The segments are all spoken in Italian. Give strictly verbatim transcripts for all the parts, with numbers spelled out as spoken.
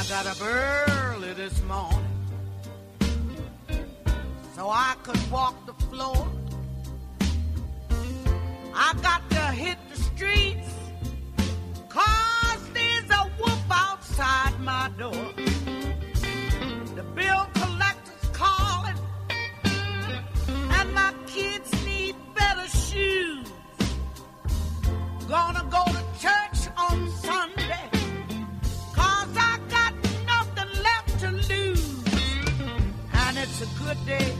I got up early this morning so I could walk the floor. I got to hit the streets 'cause there's a wolf outside my door. The bill collector's calling and my kids need better shoes. Gonna go to church on Sunday 'cause I got nothing left to lose. And it's a good day.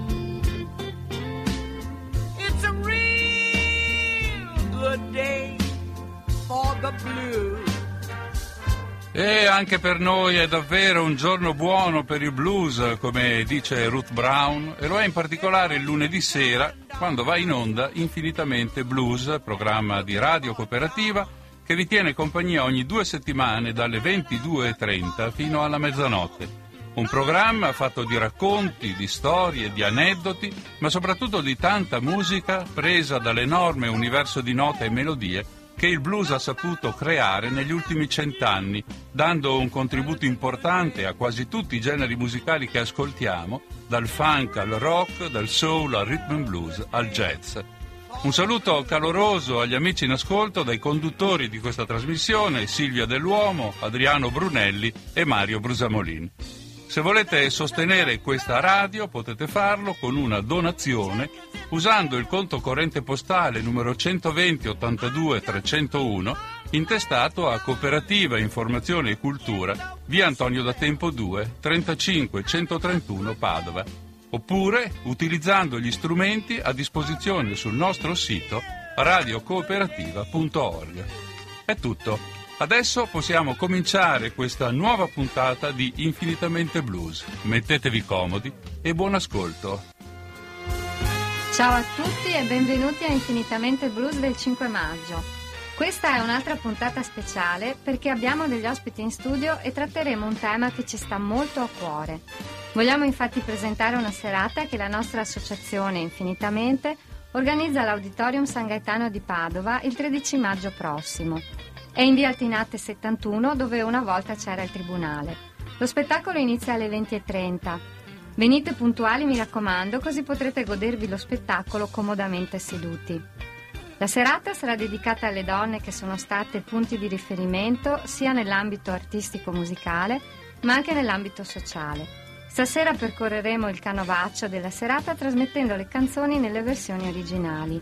It's a real good day for the blues. E anche per noi è davvero un giorno buono per il blues, come dice Ruth Brown, e lo è in particolare il lunedì sera, quando va in onda Infinitamente Blues, programma di radio cooperativa che vi tiene compagnia ogni due settimane dalle ventidue e trenta fino alla mezzanotte. Un programma fatto di racconti, di storie, di aneddoti, ma soprattutto di tanta musica presa dall'enorme universo di note e melodie che il blues ha saputo creare negli ultimi cent'anni, dando un contributo importante a quasi tutti i generi musicali che ascoltiamo, dal funk al rock, dal soul al rhythm and blues al jazz. Un saluto caloroso agli amici in ascolto dai conduttori di questa trasmissione, Silvia Dell'Uomo, Adriano Brunelli e Mario Brusamolin. Se volete sostenere questa radio potete farlo con una donazione usando il conto corrente postale numero centoventi ottantadue trecentouno intestato a Cooperativa Informazione e Cultura, via Antonio da Tempo due, trentacinque centotrentuno Padova, oppure utilizzando gli strumenti a disposizione sul nostro sito radio cooperativa punto org. È tutto. Adesso possiamo cominciare questa nuova puntata di Infinitamente Blues. Mettetevi comodi e buon ascolto. Ciao a tutti e benvenuti a Infinitamente Blues del cinque maggio. Questa è un'altra puntata speciale perché abbiamo degli ospiti in studio e tratteremo un tema che ci sta molto a cuore. Vogliamo infatti presentare una serata che la nostra associazione Infinitamente organizza all'Auditorium San Gaetano di Padova il tredici maggio prossimo. È in via Altinate settantuno, dove una volta c'era il tribunale. Lo spettacolo inizia alle venti e trenta. Venite puntuali, mi raccomando, così potrete godervi lo spettacolo comodamente seduti. La serata sarà dedicata alle donne che sono state punti di riferimento sia nell'ambito artistico-musicale, ma anche nell'ambito sociale. Stasera percorreremo il canovaccio della serata trasmettendo le canzoni nelle versioni originali.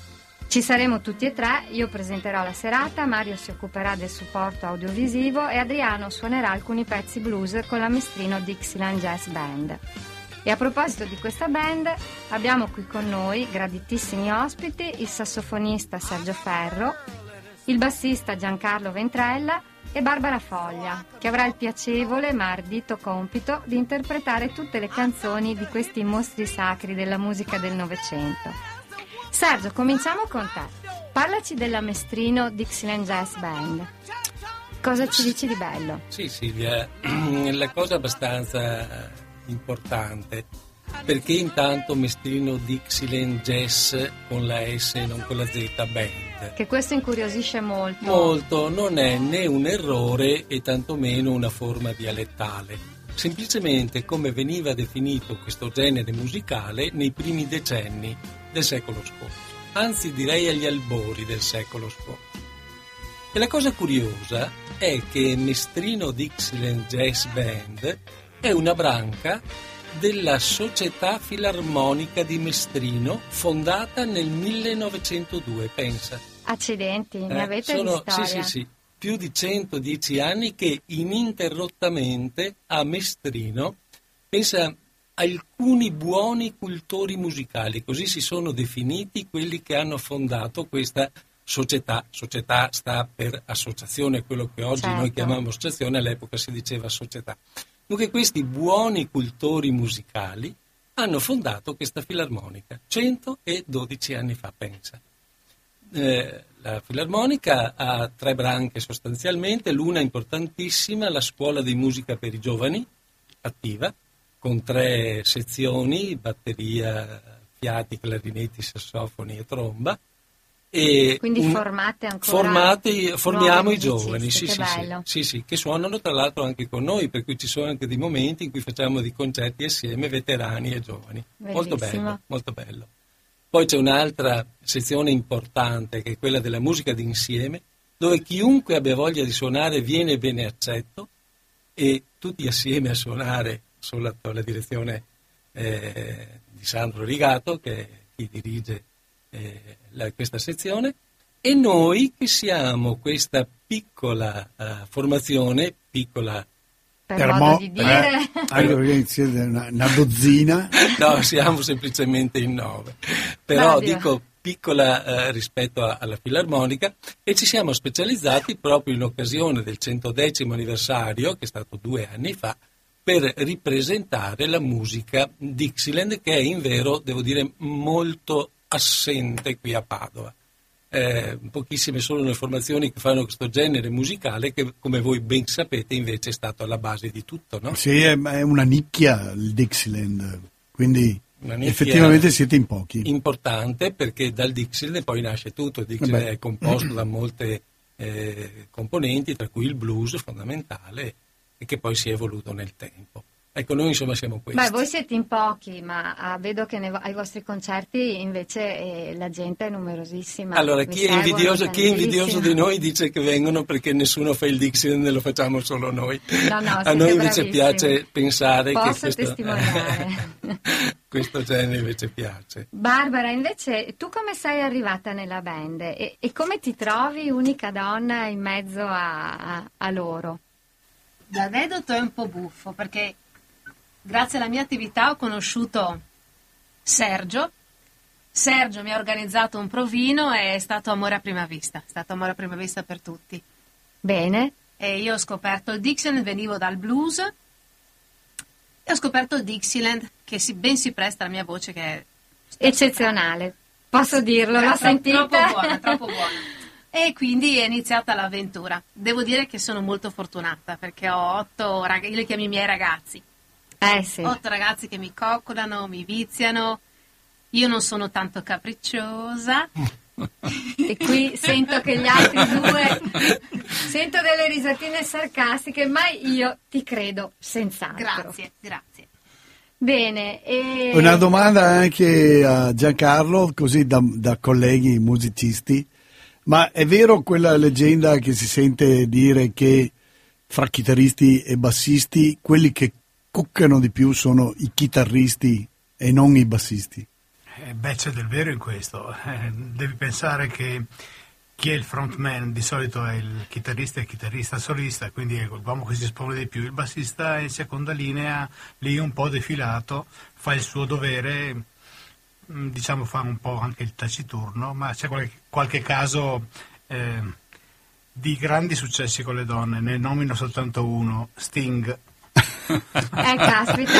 Ci saremo tutti e tre, io presenterò la serata, Mario si occuperà del supporto audiovisivo e Adriano suonerà alcuni pezzi blues con la Mestrino Dixieland Jazz Band. E a proposito di questa band, abbiamo qui con noi graditissimi ospiti, il sassofonista Sergio Ferro, il bassista Giancarlo Ventrella e Barbara Foglia, che avrà il piacevole ma ardito compito di interpretare tutte le canzoni di questi mostri sacri della musica del Novecento. Sergio, cominciamo con te. Parlaci della Mestrino Dixieland Jazz Band. Cosa ci dici di bello? Sì, Silvia, la cosa abbastanza importante, perché intanto Mestrino Dixieland Jazz con la S e non con la Z Band. Che questo incuriosisce molto. Molto, non è né un errore e tantomeno una forma dialettale. Semplicemente come veniva definito questo genere musicale nei primi decenni del secolo scorso, anzi direi agli albori del secolo scorso. E la cosa curiosa è che Mestrino Dixieland Jazz Band è una branca della Società Filarmonica di Mestrino, fondata nel millenovecentodue, pensa. Accidenti, ne eh, avete sono, di storia? Sì, sì, sì. Più di centodieci anni che ininterrottamente a Mestrino, pensa, alcuni buoni cultori musicali, così si sono definiti quelli che hanno fondato questa società. Società sta per associazione, quello che oggi certo. Noi chiamiamo associazione, all'epoca si diceva società. Dunque questi buoni cultori musicali hanno fondato questa filarmonica, centododici anni fa, pensa. Eh, la filarmonica ha tre branche sostanzialmente, l'una importantissima, la scuola di musica per i giovani, attiva, con tre sezioni, batteria, fiati, clarinetti, sassofoni e tromba, E Quindi un, formate ancora formati, formiamo i musicisti, giovani, sì, che sì, bello. sì, sì, sì, che suonano tra l'altro anche con noi, per cui ci sono anche dei momenti in cui facciamo dei concerti assieme, veterani e giovani. Bellissimo. Molto bello, molto bello. Poi c'è un'altra sezione importante che è quella della musica d'insieme, dove chiunque abbia voglia di suonare viene bene accetto, e tutti assieme a suonare sotto la direzione eh, di Sandro Rigato, che è chi dirige eh, la, questa sezione, e noi che siamo questa piccola uh, formazione, piccola Per, Per modo mo- di dire. eh, anche perché siete una, una dozzina. no, siamo semplicemente in nove, però Oddio. dico piccola eh, rispetto a, alla filarmonica, e ci siamo specializzati proprio in occasione del centodecimo anniversario, che è stato due anni fa, per ripresentare la musica Dixieland, che è in vero, devo dire, molto assente qui a Padova. Eh, pochissime sono le formazioni che fanno questo genere musicale, che come voi ben sapete invece è stato alla base di tutto, no? Sì, è, è una nicchia il Dixieland, quindi Una nicchia effettivamente siete in pochi. importante, perché dal Dixieland poi nasce tutto. Il Dixieland Vabbè. è composto da molte eh, componenti, tra cui il blues fondamentale, e che poi si è evoluto nel tempo. Ecco, noi insomma siamo questi. Beh, voi siete in pochi, ma ah, vedo che nei, ai vostri concerti invece eh, la gente è numerosissima. Allora, Vi chi è, seguono invidioso, chi è invidioso tantissimo. di noi dice che vengono perché nessuno fa il Dixieland e lo facciamo solo noi. No, no, A siete noi invece bravissimi. piace pensare Posso che questo, testimoniare. questo genere invece piace. Barbara, invece, tu come sei arrivata nella band e, e come ti trovi unica donna in mezzo a, a, a loro? L'aneddoto è un po' buffo perché grazie alla mia attività ho conosciuto Sergio. Sergio mi ha organizzato un provino e è stato amore a prima vista, è stato amore a prima vista per tutti. Bene. E io ho scoperto il Dixieland, venivo dal blues e ho scoperto il Dixieland che si, ben si presta alla mia voce, che è Eccezionale, posso dirlo, l'ho Tro- sentita. Troppo buona, troppo buona. E quindi è iniziata l'avventura. Devo dire che sono molto fortunata perché ho otto ragazzi, io li chiamo i miei ragazzi. Eh sì. Otto ragazzi che mi coccolano, mi viziano. Io non sono tanto capricciosa. E qui sento che gli altri due, sento delle risatine sarcastiche, ma io ti credo senz'altro. Grazie, grazie. Bene. E... Una domanda anche a Giancarlo, così da, da colleghi musicisti, ma è vero quella leggenda che si sente dire che fra chitarristi e bassisti quelli che cuccano di più sono i chitarristi e non i bassisti? Eh, beh, c'è del vero in questo. Eh, devi pensare che chi è il frontman di solito è il chitarrista e il chitarrista solista, quindi è l'uomo che si espone di più. Il bassista è in seconda linea, lì un po' defilato, fa il suo dovere, diciamo fa un po' anche il taciturno, ma c'è qualche, qualche caso eh, di grandi successi con le donne. Ne nomino soltanto uno: Sting. Eh, caspita.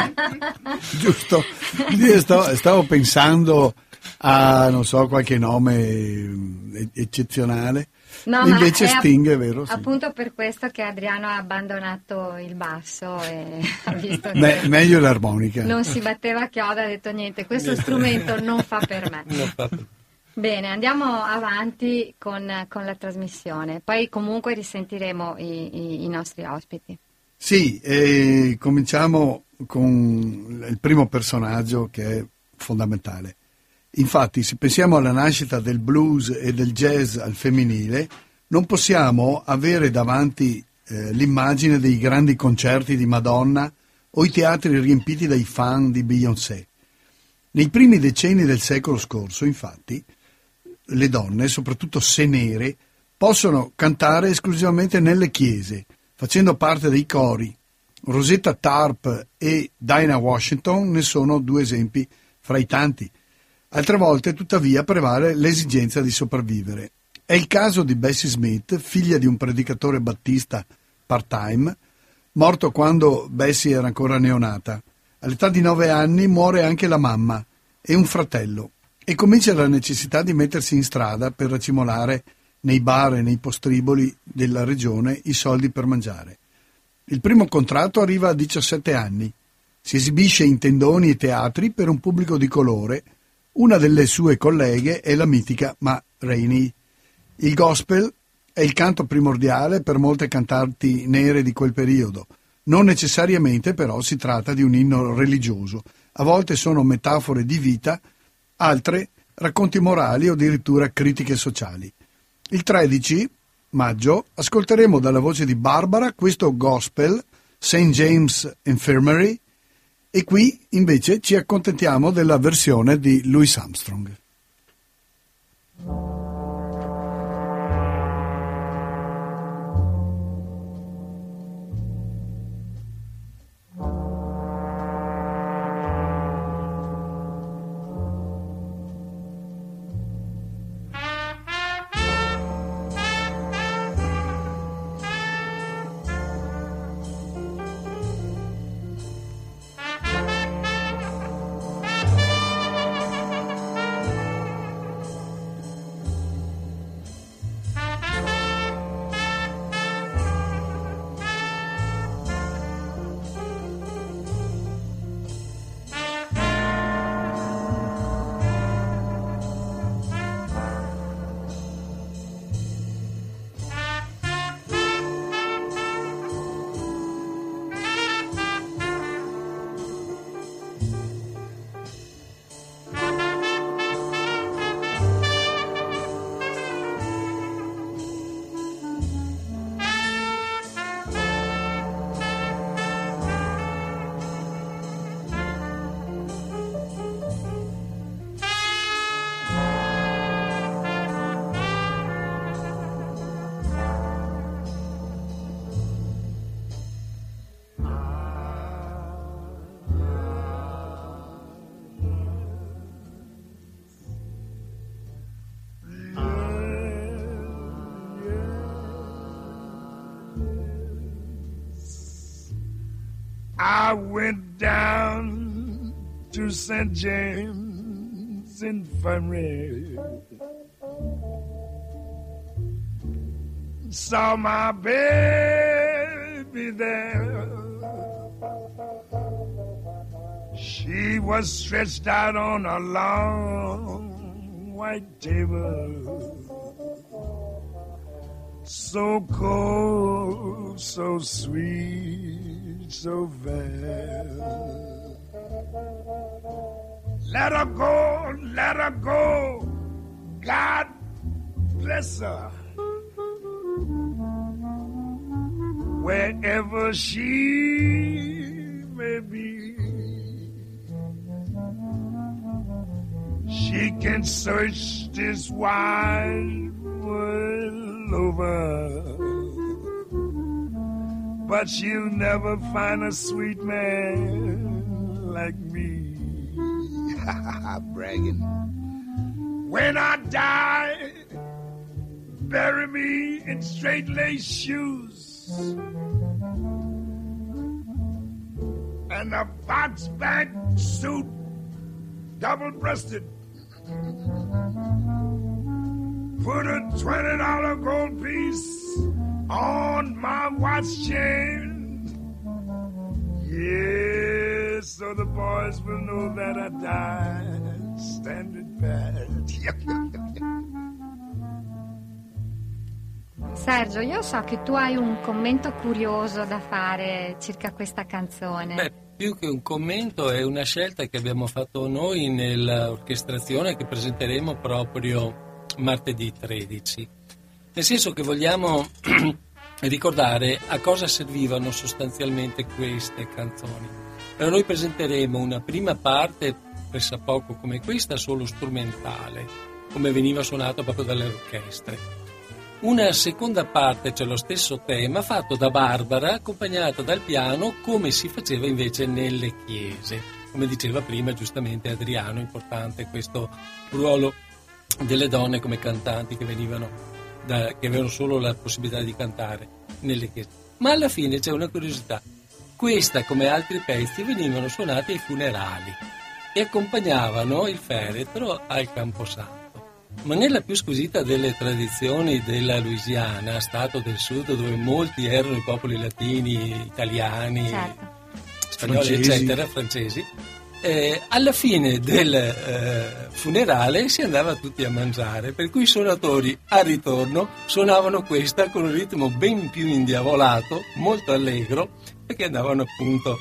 Giusto. Io stavo, stavo pensando a, non so, qualche nome eccezionale. No, invece ma è Sting app- è vero, sì. appunto per questo che Adriano ha abbandonato il basso e ha visto che Me- meglio l'armonica. non si batteva a chiodo, ha detto niente, questo strumento non fa per me. Non fa per- Bene, andiamo avanti con, con la trasmissione, poi comunque risentiremo i, i, i nostri ospiti. Sì, e cominciamo con il primo personaggio che è fondamentale. Infatti, se pensiamo alla nascita del blues e del jazz al femminile, non possiamo avere davanti eh, l'immagine dei grandi concerti di Madonna o i teatri riempiti dai fan di Beyoncé. Nei primi decenni del secolo scorso, infatti, le donne, soprattutto se nere, possono cantare esclusivamente nelle chiese, facendo parte dei cori. Rosetta Tharpe e Dinah Washington ne sono due esempi fra i tanti. Altre volte, tuttavia, prevale l'esigenza di sopravvivere. È il caso di Bessie Smith, figlia di un predicatore battista part-time, morto quando Bessie era ancora neonata. All'età di nove anni muore anche la mamma e un fratello, e comincia la necessità di mettersi in strada per racimolare nei bar e nei postriboli della regione i soldi per mangiare. Il primo contratto arriva a diciassette anni. Si esibisce in tendoni e teatri per un pubblico di colore. Una delle sue colleghe è la mitica ma Rainey. Il gospel è il canto primordiale per molte cantanti nere di quel periodo. Non necessariamente però si tratta di un inno religioso. A volte sono metafore di vita, altre racconti morali o addirittura critiche sociali. Il tredici maggio ascolteremo dalla voce di Barbara questo gospel, Saint James Infirmary, e qui invece ci accontentiamo della versione di Louis Armstrong. I went down to Saint James Infirmary, saw my baby there. She was stretched out on a long white table, so cold, so sweet, so fair. Let her go, let her go, God bless her, wherever she may be. She can search this wide world over, but she'll never find a sweet man like me. Bragging. When I die, bury me in straight lace shoes and a box back suit, double breasted. Put a twenty dollar gold piece on my watch chain. Yes, so the boys will know that I died standing pat. Sergio, io so che tu hai un commento curioso da fare circa questa canzone. Beh, più che un commento è una scelta che abbiamo fatto noi nell'orchestrazione che presenteremo proprio martedì tredici. Nel senso che vogliamo ricordare a cosa servivano sostanzialmente queste canzoni. Allora noi presenteremo una prima parte pressappoco come questa, solo strumentale, come veniva suonato proprio dalle orchestre. Una seconda parte, cioè lo stesso tema, fatto da Barbara, accompagnata dal piano, come si faceva invece nelle chiese. Come diceva prima giustamente Adriano, importante questo ruolo delle donne come cantanti che venivano da, che avevano solo la possibilità di cantare nelle chiese. Ma alla fine c'è una curiosità. Questa, come altri pezzi, venivano suonati ai funerali e accompagnavano il feretro al Camposanto. Ma nella più squisita delle tradizioni della Louisiana, stato del sud dove molti erano i popoli latini, italiani, certo, spagnoli, francesi, eccetera, francesi, eh, alla fine del eh, funerale si andava tutti a mangiare, per cui i suonatori al ritorno suonavano questa con un ritmo ben più indiavolato, molto allegro, perché andavano appunto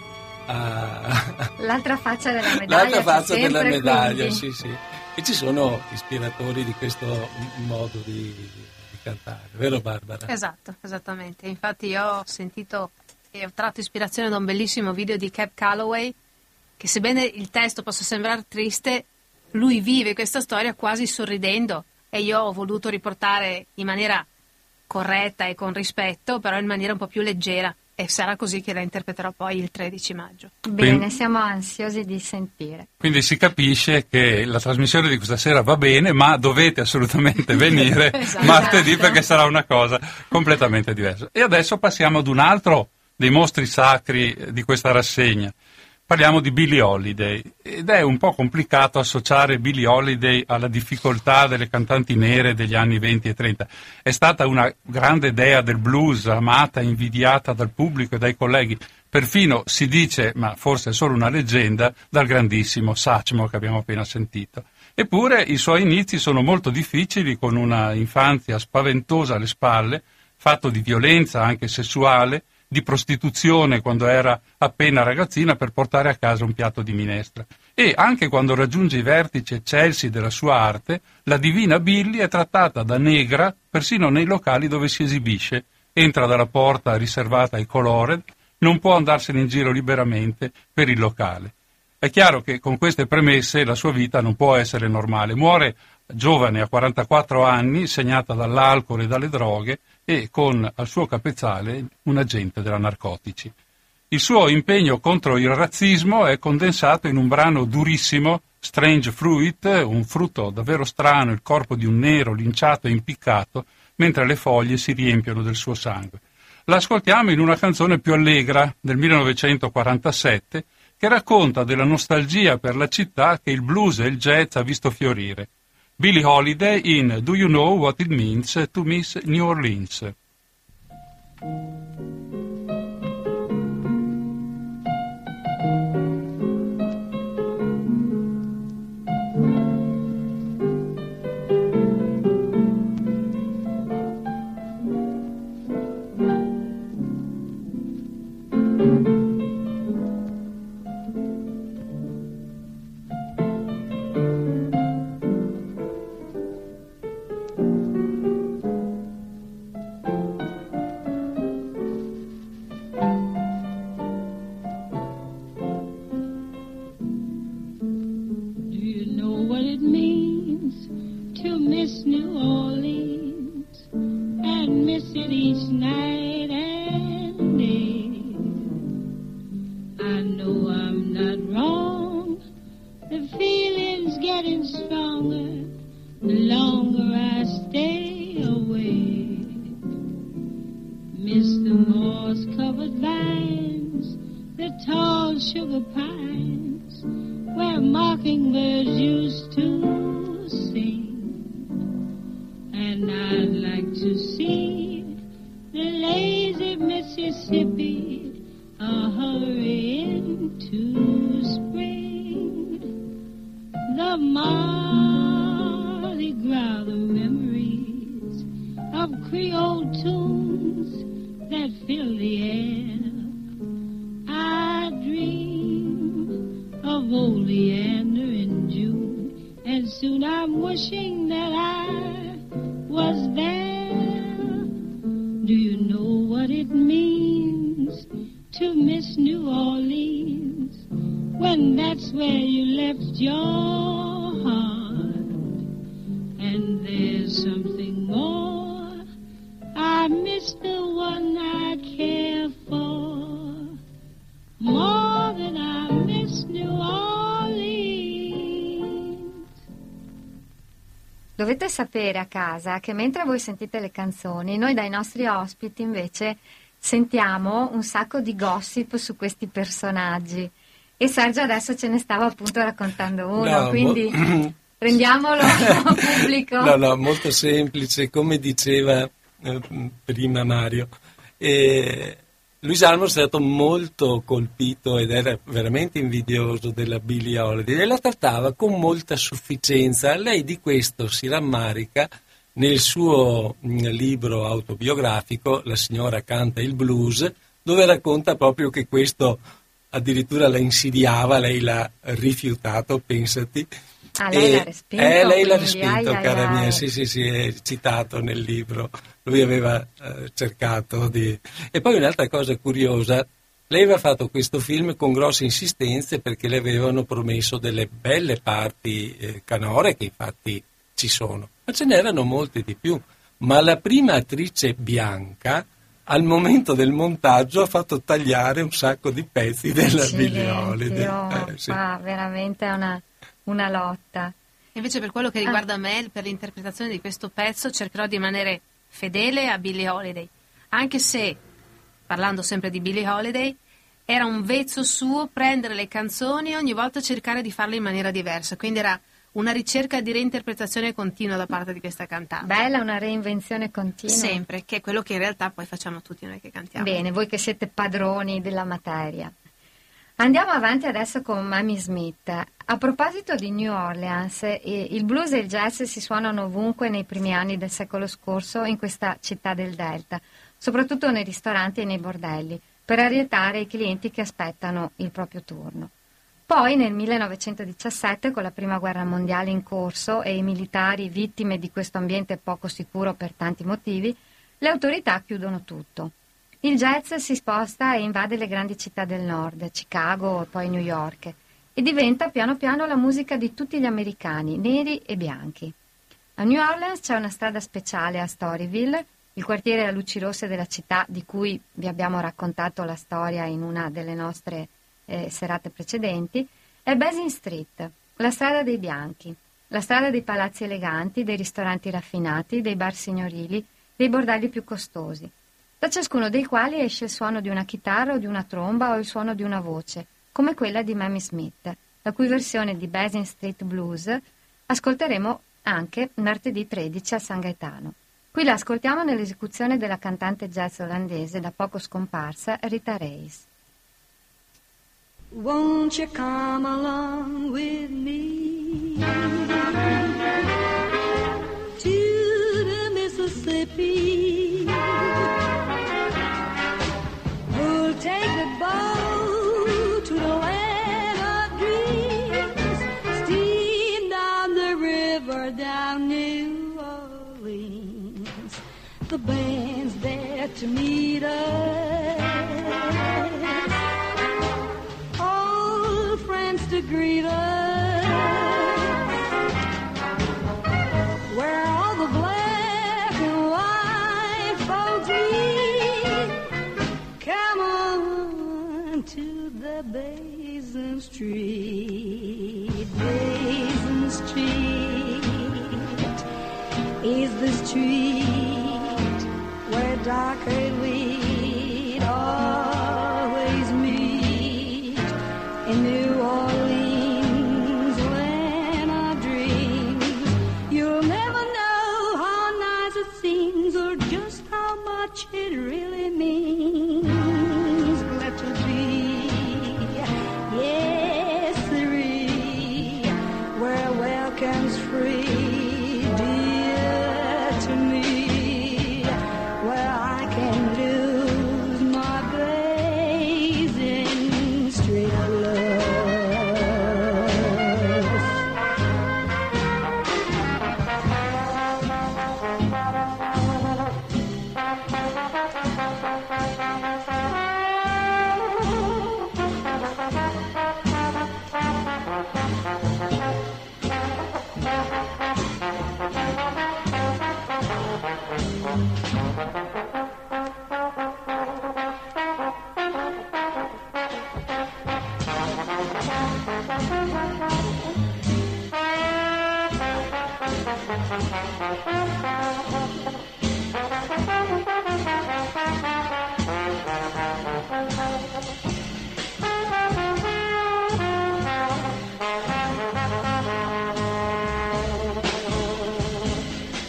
a... L'altra faccia della medaglia. L'altra faccia sempre, della medaglia, quindi. sì, sì. E ci sono ispiratori di questo modo di, di cantare, vero Barbara? Esatto, esattamente. Infatti io ho sentito e ho tratto ispirazione da un bellissimo video di Cab Calloway, che sebbene il testo possa sembrare triste, lui vive questa storia quasi sorridendo, e io ho voluto riportare in maniera corretta e con rispetto, però in maniera un po' più leggera, e sarà così che la interpreterò poi il tredici maggio. Bene, Quindi, siamo ansiosi di sentire. Quindi si capisce che la trasmissione di questa sera va bene, ma dovete assolutamente venire Esatto. martedì, perché sarà una cosa completamente diversa. E adesso passiamo ad un altro dei mostri sacri di questa rassegna. Parliamo di Billie Holiday, ed è un po' complicato associare Billie Holiday alla difficoltà delle cantanti nere degli anni venti e trenta. È stata una grande dea del blues, amata, invidiata dal pubblico e dai colleghi. Perfino si dice, ma forse è solo una leggenda, dal grandissimo Satchmo che abbiamo appena sentito. Eppure i suoi inizi sono molto difficili, con una infanzia spaventosa alle spalle, fatto di violenza anche sessuale, di prostituzione quando era appena ragazzina per portare a casa un piatto di minestra. E anche quando raggiunge i vertici eccelsi della sua arte, la divina Billie è trattata da negra persino nei locali dove si esibisce. Entra dalla porta riservata ai colored, non può andarsene in giro liberamente per il locale. È chiaro che con queste premesse la sua vita non può essere normale. Muore giovane, a quarantaquattro anni, segnata dall'alcol e dalle droghe, e con al suo capezzale un agente della narcotici. Il suo impegno contro il razzismo è condensato in un brano durissimo, Strange Fruit, un frutto davvero strano, il corpo di un nero linciato e impiccato, mentre le foglie si riempiono del suo sangue. L'ascoltiamo in una canzone più allegra del millenovecentoquarantasette, che racconta della nostalgia per la città che il blues e il jazz ha visto fiorire. Billie Holiday in Do You Know What It Means to Miss New Orleans? Dovete sapere a casa che mentre voi sentite le canzoni, noi dai nostri ospiti invece sentiamo un sacco di gossip su questi personaggi, e Sergio adesso ce ne stava appunto raccontando uno, no, quindi mo- rendiamolo pubblico. No, no, molto semplice, come diceva eh, prima Mario. Eh, Louis Armstrong è stato molto colpito ed era veramente invidioso della Billie Holiday e la trattava con molta sufficienza. Lei di questo si rammarica nel suo libro autobiografico La signora canta il blues, dove racconta proprio che questo addirittura la insidiava, lei l'ha rifiutato, pensati. Ah, lei l'ha respinto? Eh, lei l'ha quindi, respinto, ai, cara ai, mia, ai. sì, sì, sì, è citato nel libro. Lui aveva eh, cercato di... E poi un'altra cosa curiosa, lei aveva fatto questo film con grosse insistenze perché le avevano promesso delle belle parti eh, canore, che infatti ci sono, ma ce n'erano molte di più. Ma la prima attrice bianca, al momento del montaggio, ha fatto tagliare un sacco di pezzi della Billie Holiday. Oh, Eh, sì. qua veramente è una, una lotta. Invece per quello che riguarda ah. me, per l'interpretazione di questo pezzo, cercherò di rimanere fedele a Billie Holiday, anche se, parlando sempre di Billie Holiday, era un vezzo suo prendere le canzoni e ogni volta cercare di farle in maniera diversa, quindi era una ricerca di reinterpretazione continua da parte di questa cantante. Bella, una reinvenzione continua. Sempre, che è quello che in realtà poi facciamo tutti noi che cantiamo. Bene, voi che siete padroni della materia. Andiamo avanti adesso con Mamie Smith. A proposito di New Orleans, eh, il blues e il jazz si suonano ovunque nei primi anni del secolo scorso in questa città del Delta, soprattutto nei ristoranti e nei bordelli, per allietare i clienti che aspettano il proprio turno. Poi nel millenovecentodiciassette, con la prima guerra mondiale in corso e i militari vittime di questo ambiente poco sicuro per tanti motivi, le autorità chiudono tutto. Il jazz si sposta e invade le grandi città del nord, Chicago e poi New York, e diventa piano piano la musica di tutti gli americani, neri e bianchi. A New Orleans c'è una strada speciale a Storyville, il quartiere a luci rosse della città di cui vi abbiamo raccontato la storia in una delle nostre eh, serate precedenti, è Basin Street, la strada dei bianchi, la strada dei palazzi eleganti, dei ristoranti raffinati, dei bar signorili, dei bordelli più costosi, da ciascuno dei quali esce il suono di una chitarra o di una tromba o il suono di una voce, come quella di Mamie Smith, la cui versione di Basin Street Blues ascolteremo anche martedì tredici a San Gaetano. Qui la ascoltiamo nell'esecuzione della cantante jazz olandese da poco scomparsa Rita Reis. Won't you come along with me to the Mississippi? We'll take the boat to the land of dreams, steam down the river down New Orleans. The band's there to meet us, to greet us, where all the black and white folks meet. Come on to the Basin Street. Basin Street is the street where dark-haired we'd always meet in New Orleans. It really means glad to be, yes, sirree, where welcome's free, dear to me, where I can lose my blazing street love.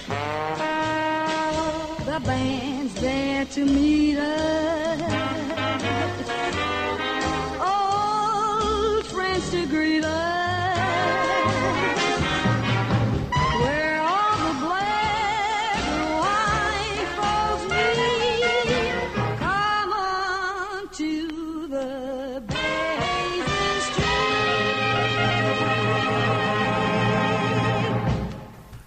The band's there to meet us,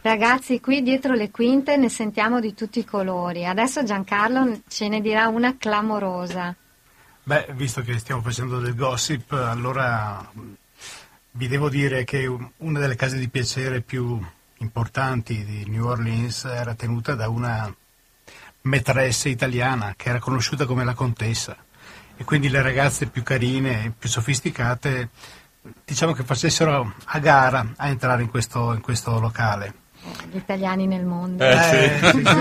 Ragazzi, qui dietro le quinte ne sentiamo di tutti i colori. Adesso Giancarlo ce ne dirà una clamorosa. Beh, visto che stiamo facendo del gossip, allora vi devo dire che una delle case di piacere più importanti di New Orleans era tenuta da una maîtresse italiana che era conosciuta come la Contessa, e quindi le ragazze più carine, più sofisticate, diciamo che facessero a gara a entrare in questo, in questo locale. Gli italiani nel mondo. Eh, Eh, sì. sì,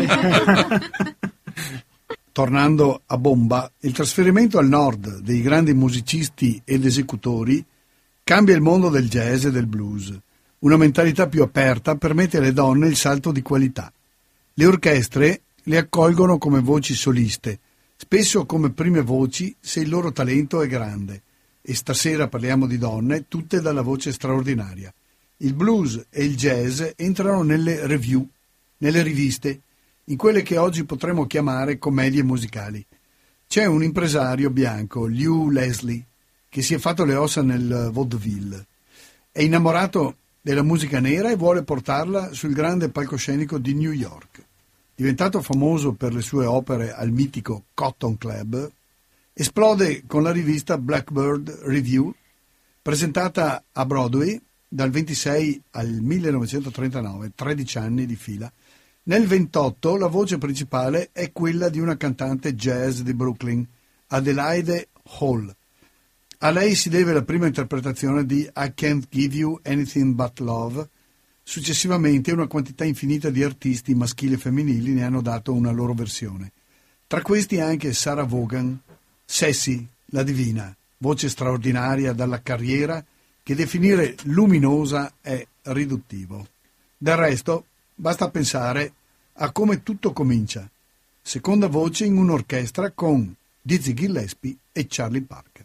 sì. Tornando a bomba, il trasferimento al nord dei grandi musicisti ed esecutori cambia il mondo del jazz e del blues. Una mentalità più aperta permette alle donne il salto di qualità. Le orchestre le accolgono come voci soliste, spesso come prime voci se il loro talento è grande. E stasera parliamo di donne, tutte dalla voce straordinaria. Il blues e il jazz entrano nelle review, nelle riviste, in quelle che oggi potremmo chiamare commedie musicali. C'è un impresario bianco, Lew Leslie, che si è fatto le ossa nel vaudeville. È innamorato della musica nera e vuole portarla sul grande palcoscenico di New York. Diventato famoso per le sue opere al mitico Cotton Club, esplode con la rivista Blackbird Review, presentata a Broadway dal ventisei al millenovecentotrentanove, tredici anni di fila. Nel ventotto la voce principale è quella di una cantante jazz di Brooklyn, Adelaide Hall. A lei si deve la prima interpretazione di I Can't Give You Anything But Love. Successivamente una quantità infinita di artisti maschili e femminili ne hanno dato una loro versione. Tra questi anche Sarah Vaughan, Sassy, la divina, voce straordinaria dalla carriera che definire luminosa è riduttivo. Del resto, basta pensare a come tutto comincia. Seconda voce in un'orchestra con Dizzy Gillespie e Charlie Parker.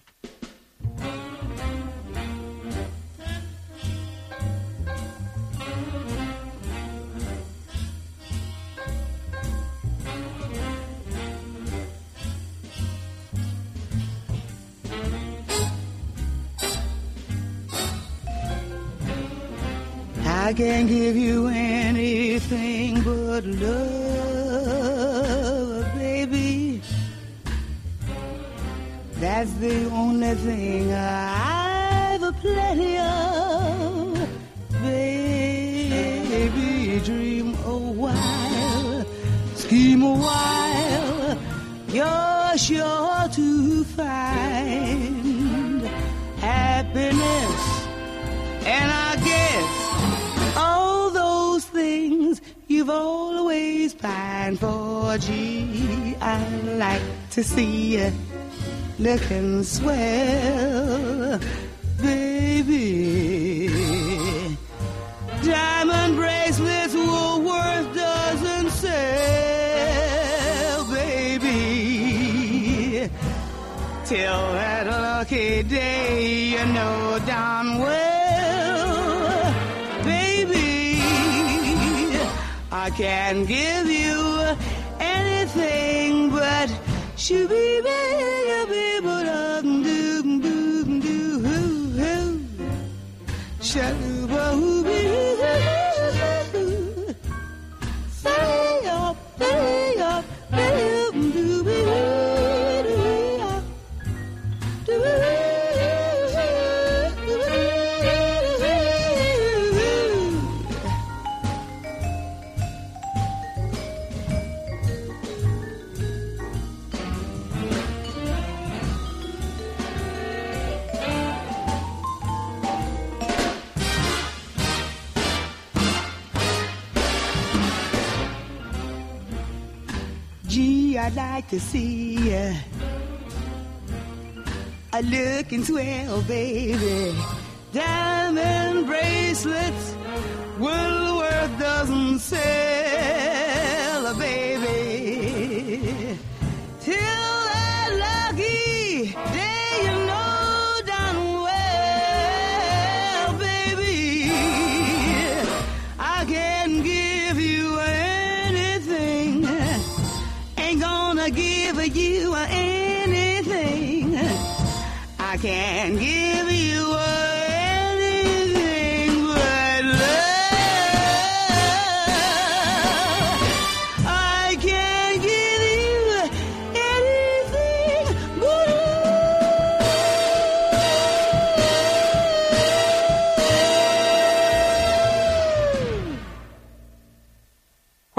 I can't give you anything but love, baby. That's the only thing I've a plenty of. Baby, dream a while, scheme a while, you're sure to find happiness. And I guess all those things you've always pined for. Gee, I like to see you looking swell, baby. Diamond bracelets Woolworth doesn't sell, baby. Till that lucky day, you know darn well, I can't give you anything but shoo-bee bee bee ba dum dum dum doo shoo bee say up say up dum doo bee I'd like to see you a looking swell, baby. Diamond bracelets Woolworth doesn't sell, baby. Till that lucky day, you know darn well, baby, I can give you anything. Ain't gonna give you anything. I can't give you anything but love.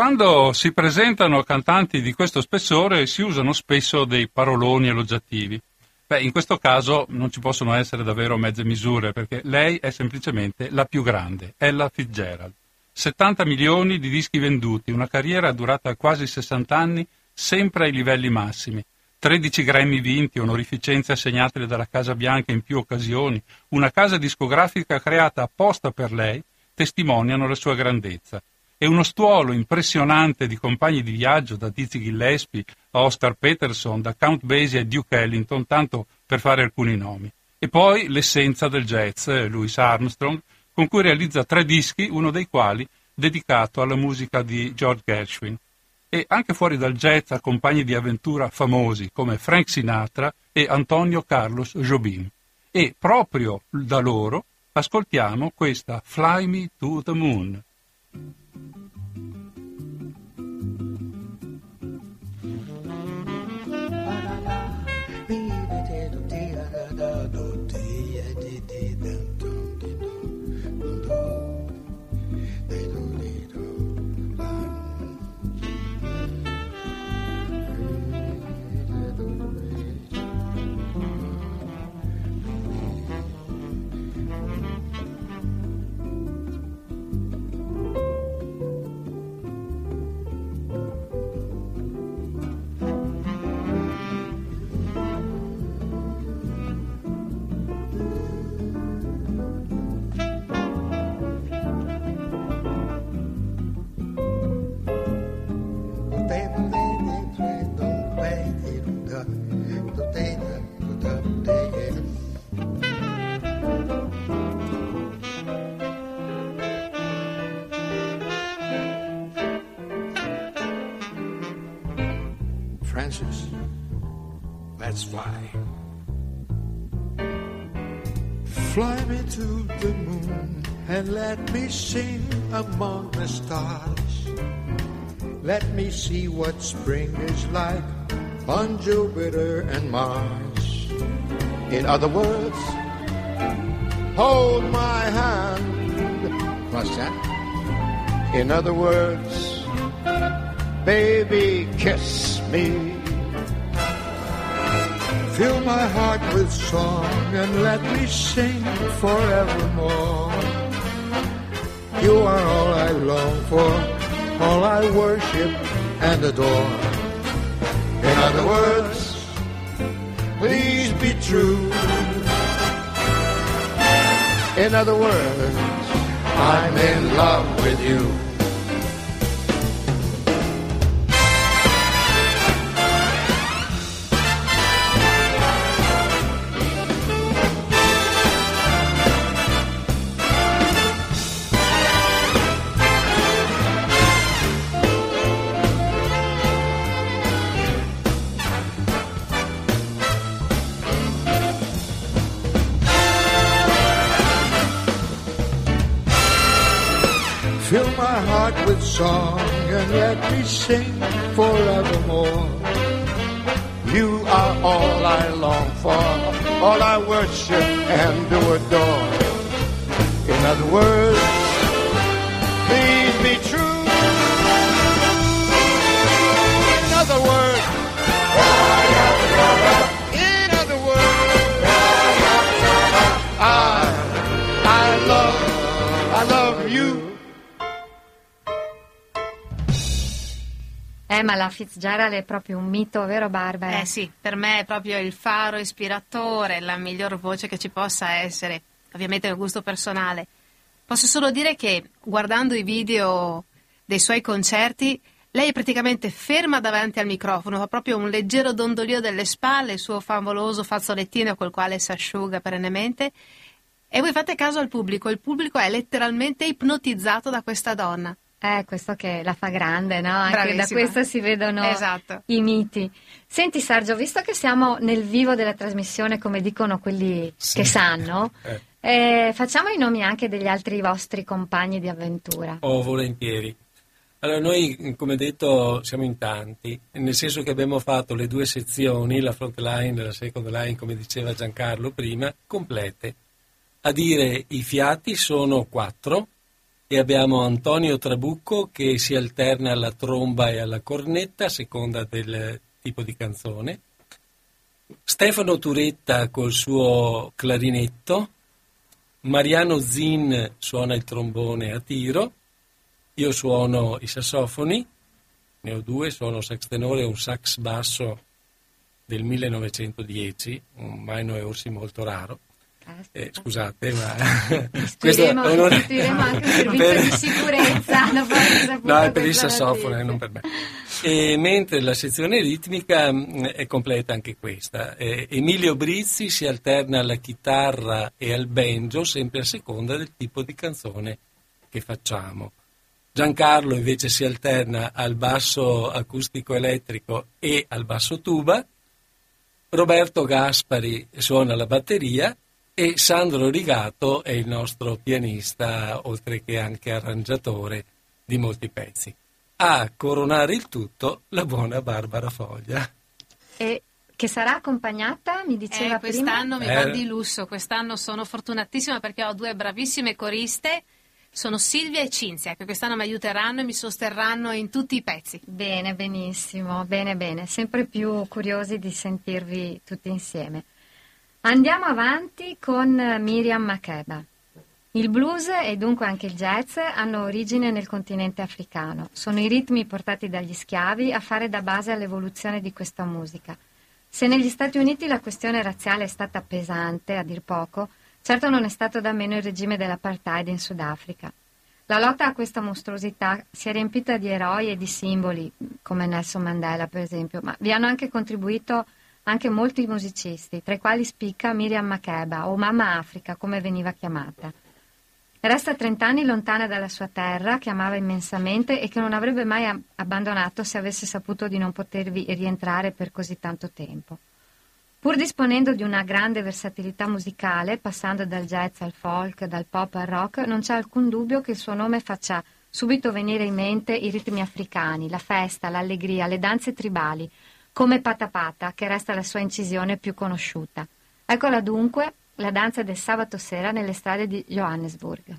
Quando si presentano cantanti di questo spessore si usano spesso dei paroloni elogiativi. Beh, in questo caso non ci possono essere davvero mezze misure, perché lei è semplicemente la più grande, Ella Fitzgerald. settanta milioni di dischi venduti, una carriera durata quasi sessanta anni, sempre ai livelli massimi. tredici Grammy vinti, onorificenze assegnatele dalla Casa Bianca in più occasioni, una casa discografica creata apposta per lei, testimoniano la sua grandezza. E uno stuolo impressionante di compagni di viaggio, da Dizzy Gillespie a Oscar Peterson, da Count Basie a Duke Ellington, tanto per fare alcuni nomi. E poi l'essenza del jazz, Louis Armstrong, con cui realizza tre dischi, uno dei quali dedicato alla musica di George Gershwin. E anche fuori dal jazz ha compagni di avventura famosi come Frank Sinatra e Antonio Carlos Jobim. E proprio da loro ascoltiamo questa Fly Me to the Moon. Francis, let's fly. Fly me to the moon and let me sing among the stars. Let me see what spring is like on Jupiter and Mars. In other words, hold my hand. What's that? In other words, baby, kiss me. Fill my heart with song and let me sing forevermore. You are all I long for, all I worship and adore. In other words, please be true. In other words, I'm in love with you. Fill my heart with song and let me sing forevermore. You are all I long for, all I worship and do adore. In other words, please be true. In other words, in other words, I, I love, I love you. Eh, ma la Fitzgerald è proprio un mito, vero Barbara? Eh sì, per me è proprio il faro ispiratore, la miglior voce che ci possa essere, ovviamente è un gusto personale. Posso solo dire che guardando i video dei suoi concerti, lei è praticamente ferma davanti al microfono, fa proprio un leggero dondolio delle spalle, il suo favoloso fazzolettino col quale si asciuga perennemente, e voi fate caso al pubblico, il pubblico è letteralmente ipnotizzato da questa donna. Eh, questo che la fa grande, no? Anche Bravissima. Da questo si vedono Esatto. i miti. Senti Sergio, visto che siamo nel vivo della trasmissione, come dicono quelli sì. che sanno, eh. Eh, facciamo i nomi anche degli altri vostri compagni di avventura. Oh, volentieri. Allora, noi, come detto, siamo in tanti, nel senso che abbiamo fatto le due sezioni, la front line e la second line, come diceva Giancarlo prima, complete. A dire i fiati sono quattro, e abbiamo Antonio Trabucco che si alterna alla tromba e alla cornetta a seconda del tipo di canzone, Stefano Turetta col suo clarinetto, Mariano Zin suona il trombone a tiro, io suono i sassofoni, ne ho due, suono sax tenore e un sax basso del millenovecentodieci, un Maino e Orsi molto raro. Eh, scusate, ma questo non istituiremo anche un servizio per... di sicurezza. No, è per il sassofono, non per me. E mentre la sezione ritmica è completa anche questa. Eh, Emilio Brizzi si alterna alla chitarra e al banjo, sempre a seconda del tipo di canzone che facciamo. Giancarlo invece si alterna al basso acustico elettrico e al basso tuba. Roberto Gaspari suona la batteria e Sandro Rigato è il nostro pianista, oltre che anche arrangiatore di molti pezzi. A coronare il tutto la buona Barbara Foglia. E che sarà accompagnata, mi diceva eh, quest'anno prima? mi va di lusso, quest'anno sono fortunatissima perché ho due bravissime coriste, sono Silvia e Cinzia, che quest'anno mi aiuteranno e mi sosterranno in tutti i pezzi. Bene, benissimo, bene, bene, sempre più curiosi di sentirvi tutti insieme. Andiamo avanti con Miriam Makeba. Il blues e dunque anche il jazz hanno origine nel continente africano. Sono i ritmi portati dagli schiavi a fare da base all'evoluzione di questa musica. Se negli Stati Uniti la questione razziale è stata pesante, a dir poco, certo non è stato da meno il regime dell'apartheid in Sudafrica. La lotta a questa mostruosità si è riempita di eroi e di simboli, come Nelson Mandela per esempio, ma vi hanno anche contribuito anche molti musicisti, tra i quali spicca Miriam Makeba, o Mamma Africa, come veniva chiamata. Resta trent'anni lontana dalla sua terra, che amava immensamente e che non avrebbe mai abbandonato se avesse saputo di non potervi rientrare per così tanto tempo. Pur disponendo di una grande versatilità musicale, passando dal jazz al folk, dal pop al rock, non c'è alcun dubbio che il suo nome faccia subito venire in mente i ritmi africani, la festa, l'allegria, le danze tribali, come Pata Pata, che resta la sua incisione più conosciuta. Eccola dunque, la danza del sabato sera nelle strade di Johannesburg.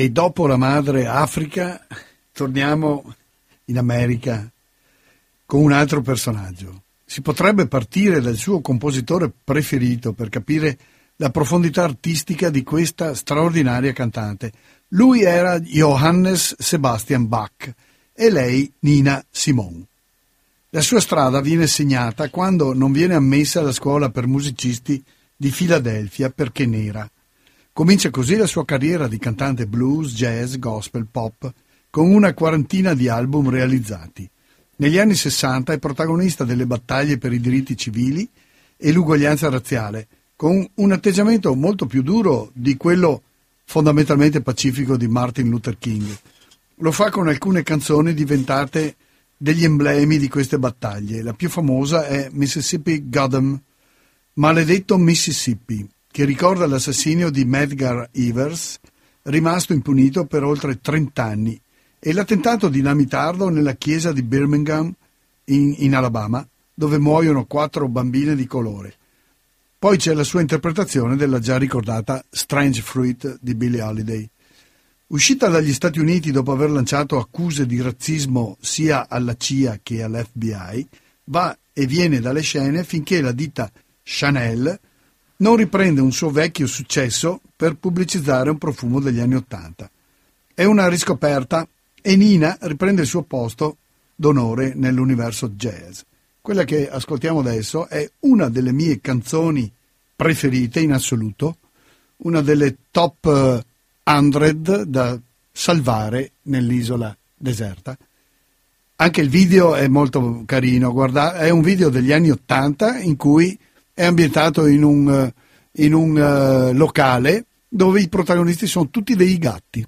E dopo la madre Africa torniamo in America con un altro personaggio. Si potrebbe partire dal suo compositore preferito per capire la profondità artistica di questa straordinaria cantante. Lui era Johannes Sebastian Bach e lei Nina Simone. La sua strada viene segnata quando non viene ammessa alla scuola per musicisti di Filadelfia perché nera. Comincia così la sua carriera di cantante blues, jazz, gospel, pop, con una quarantina di album realizzati. Negli anni sessanta è protagonista delle battaglie per i diritti civili e l'uguaglianza razziale, con un atteggiamento molto più duro di quello fondamentalmente pacifico di Martin Luther King. Lo fa con alcune canzoni diventate degli emblemi di queste battaglie. La più famosa è Mississippi Goddam, Maledetto Mississippi, che ricorda l'assassinio di Medgar Evers, rimasto impunito per oltre trent'anni, e l'attentato dinamitardo nella chiesa di Birmingham, in, in Alabama, dove muoiono quattro bambine di colore. Poi c'è la sua interpretazione della già ricordata Strange Fruit di Billie Holiday. Uscita dagli Stati Uniti dopo aver lanciato accuse di razzismo sia alla C I A che all'F B I, va e viene dalle scene finché la ditta Chanel non riprende un suo vecchio successo per pubblicizzare un profumo degli anni Ottanta. È una riscoperta e Nina riprende il suo posto d'onore nell'universo jazz. Quella che ascoltiamo adesso è una delle mie canzoni preferite in assoluto, una delle top cento da salvare nell'isola deserta. Anche il video è molto carino, guarda, è un video degli anni Ottanta in cui è ambientato in un, in un uh, locale dove i protagonisti sono tutti dei gatti.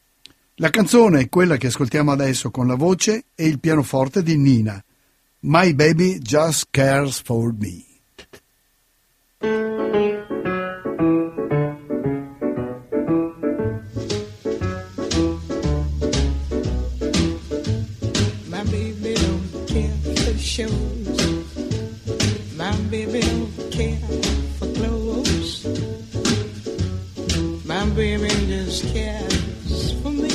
La canzone è quella che ascoltiamo adesso con la voce e il pianoforte di Nina. My Baby Just Cares for Me. My baby don't care for shows. My baby don't care for clothes. My baby just cares for me.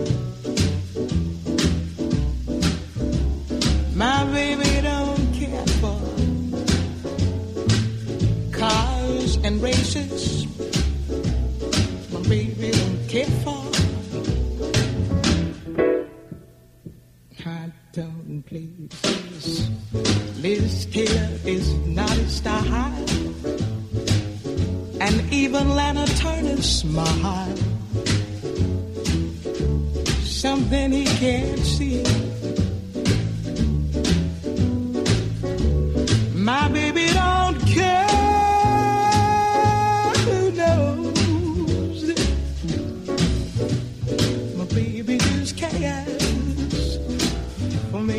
My baby don't care for cars and races. My baby don't care for hot dog places. Liz Taylor is not a star high, and even Lana Turner's smile, something he can't see. My baby don't care who knows. My baby just cares for me.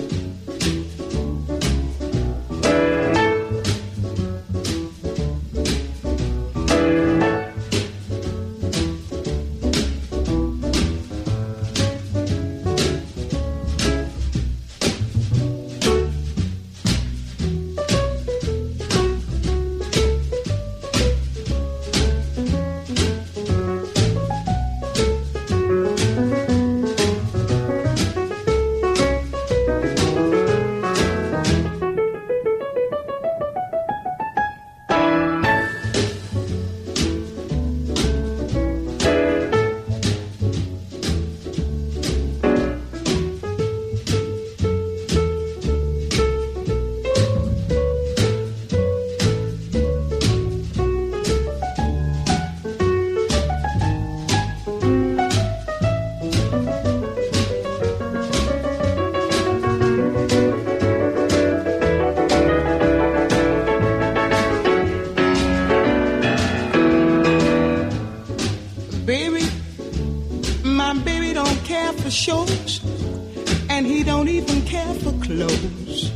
Shows, and he don't even care for clothes.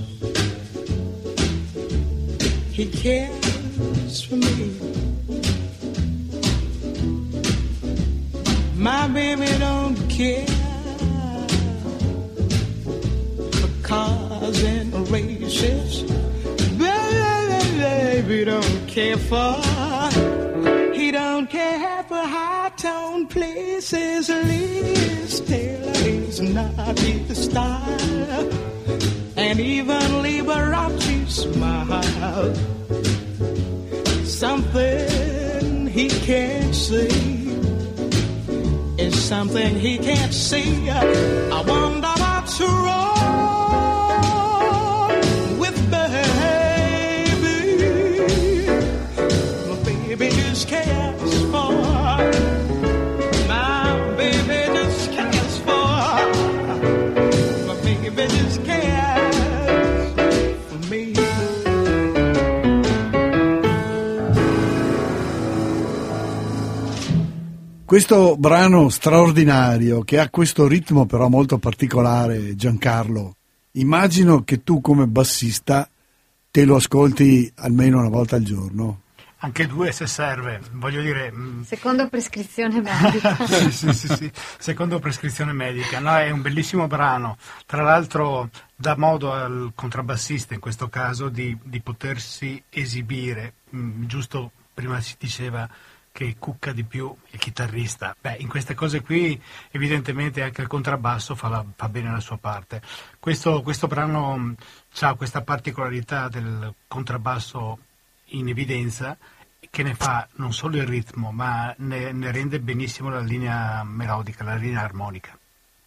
He cares for me. My baby don't care for cars and races. Baby don't care for. He don't care for hot downtown places, Liz Taylor is not his style, and even Liberace smile. Something he can't see is something he can't see. I wonder what's wrong with baby. My baby just cares for, my baby just cares for, my baby just cares for me. Questo brano straordinario che ha questo ritmo però molto particolare, Giancarlo, immagino che tu come bassista te lo ascolti almeno una volta al giorno. Anche due se serve, voglio dire... Secondo prescrizione medica. sì, sì, sì, sì, secondo prescrizione medica. No, è un bellissimo brano, tra l'altro dà modo al contrabbassista in questo caso di, di potersi esibire, mm, giusto prima si diceva che cucca di più il chitarrista. Beh, in queste cose qui evidentemente anche il contrabbasso fa, la, fa bene la sua parte. Questo, questo brano ha questa particolarità del contrabbasso in evidenza che ne fa non solo il ritmo ma ne, ne rende benissimo la linea melodica, la linea armonica.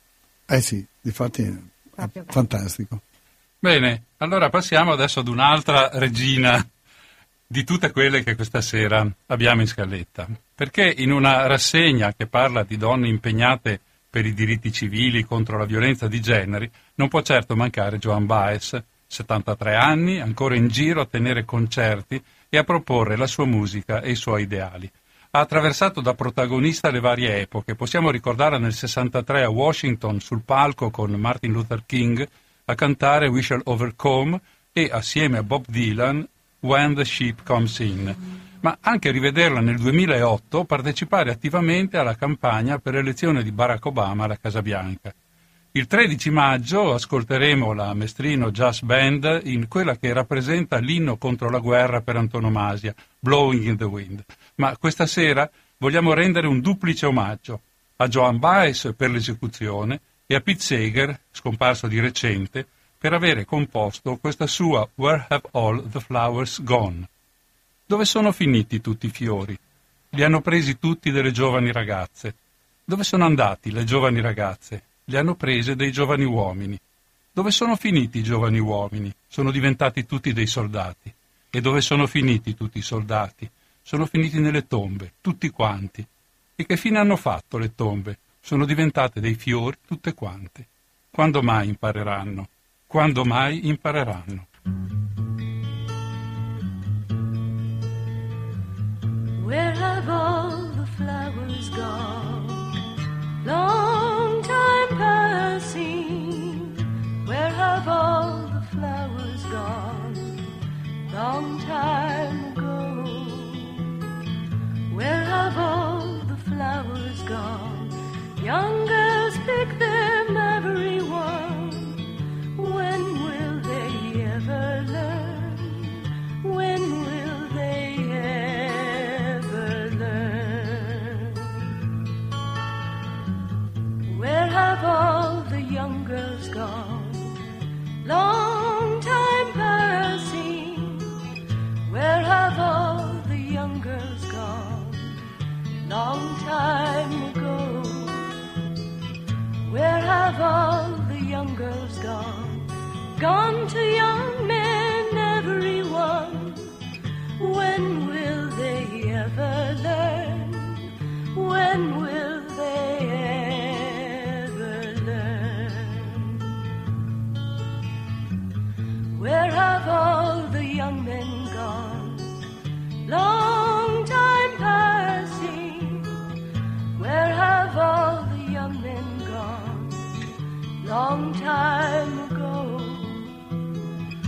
Eh sì, difatti è fantastico. Bene, allora passiamo adesso ad un'altra regina di tutte quelle che questa sera abbiamo in scaletta, perché in una rassegna che parla di donne impegnate per i diritti civili contro la violenza di genere non può certo mancare Joan Baez, settantatré anni, ancora in giro a tenere concerti e a proporre la sua musica e i suoi ideali. Ha attraversato da protagonista le varie epoche, possiamo ricordarla nel sessantatré a Washington sul palco con Martin Luther King a cantare We Shall Overcome e assieme a Bob Dylan When the Sheep Comes In, ma anche rivederla nel duemilaotto partecipare attivamente alla campagna per l'elezione di Barack Obama alla Casa Bianca. Il tredici maggio ascolteremo la Mestrino Jazz Band in quella che rappresenta l'inno contro la guerra per antonomasia, Blowing in the Wind, ma questa sera vogliamo rendere un duplice omaggio a Joan Baez per l'esecuzione e a Pete Seeger, scomparso di recente, per avere composto questa sua Where Have All the Flowers Gone? Dove sono finiti tutti i fiori? Li hanno presi tutti delle giovani ragazze. Dove sono andati le giovani ragazze? Li hanno prese dei giovani uomini. Dove sono finiti i giovani uomini? Sono diventati tutti dei soldati. E dove sono finiti tutti i soldati? Sono finiti nelle tombe, tutti quanti. E che fine hanno fatto le tombe? Sono diventate dei fiori tutte quante. Quando mai impareranno? Quando mai impareranno? Where have all the flowers gone? Long time passing. Where have all the flowers gone? Long time ago. Where have all the flowers gone? Young girls pick them, every one. When will they ever learn? When will they ever learn? Where have all the young girls gone? Long time passing. Where have all the young girls gone? Long time ago. Where have all the young girls gone? Gone to young men, every one. When will they ever learn? When will they ever learn? Where have all the young men gone? Long time passing. Where have all the young men gone? Long time ago.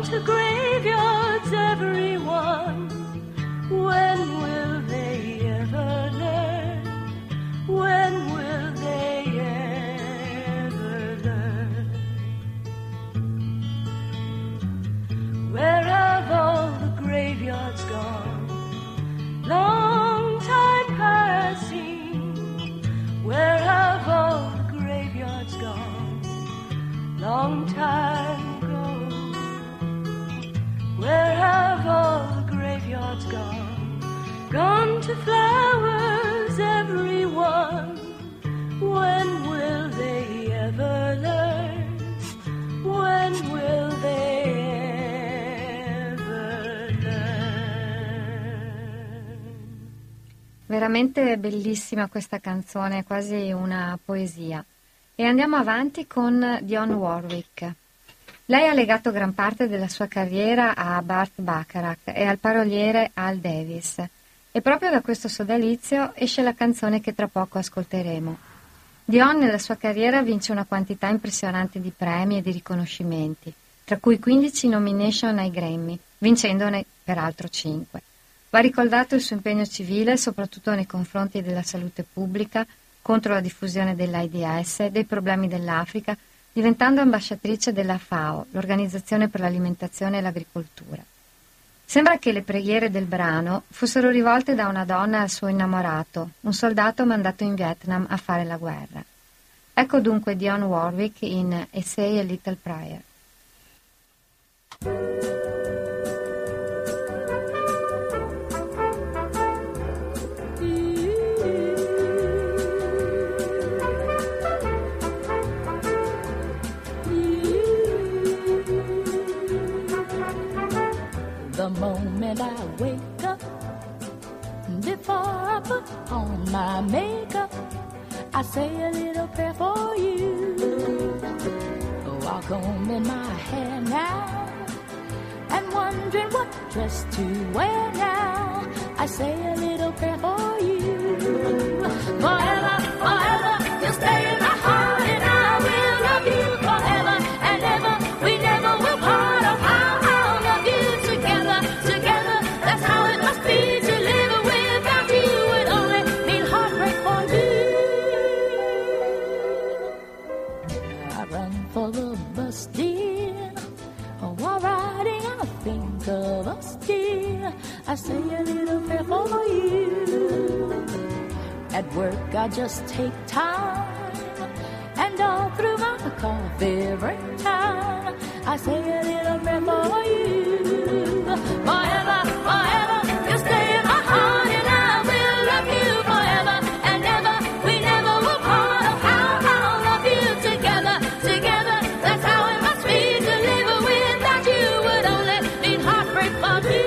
gone to graveyards, everyone. When will they ever learn? When will they ever learn? Where have all the graveyards gone? Long time passing. Where have all the graveyards gone? Long time ago. Where have all the graveyards gone? Gone to flowers, everyone. When will they ever learn? When will they ever learn? Veramente bellissima questa canzone, quasi una poesia. E andiamo avanti con Dionne Warwick. Lei ha legato gran parte della sua carriera a Burt Bacharach e al paroliere Al Davis. E proprio da questo sodalizio esce la canzone che tra poco ascolteremo. Dionne nella sua carriera vince una quantità impressionante di premi e di riconoscimenti, tra cui quindici nomination ai Grammy, vincendone peraltro cinque. Va ricordato il suo impegno civile, soprattutto nei confronti della salute pubblica, contro la diffusione dell'AIDS, dei problemi dell'Africa, diventando ambasciatrice della FAO, l'Organizzazione per l'Alimentazione e l'Agricoltura. Sembra che le preghiere del brano fossero rivolte da una donna al suo innamorato, un soldato mandato in Vietnam a fare la guerra. Ecco dunque Dionne Warwick in A Say a Little Prayer. The moment I wake up, before I put on my makeup, I say a little prayer for you. While combing my hair now, and wondering what dress to wear now, I say a little prayer for you. Forever, forever, you'll stay in my heart, and I will love you forever and ever. We never will part. Oh, how I'll love you together, together. That's how it must be to live without you. Would only mean heartbreak for you. I run for the bus, dear. Oh, while riding, I think of us, dear. I say a little prayer for you. At work, I just take time, and all through my coffee break time, I say a little prayer for you. Forever, forever, you'll stay in my heart, and I will love you forever and ever. We never will part. Oh, how I'll love you together, together. That's how it must be to live without you. Would only mean heartbreak for me.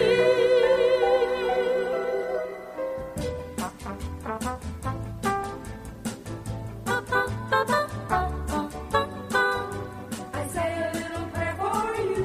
I say a little prayer for you.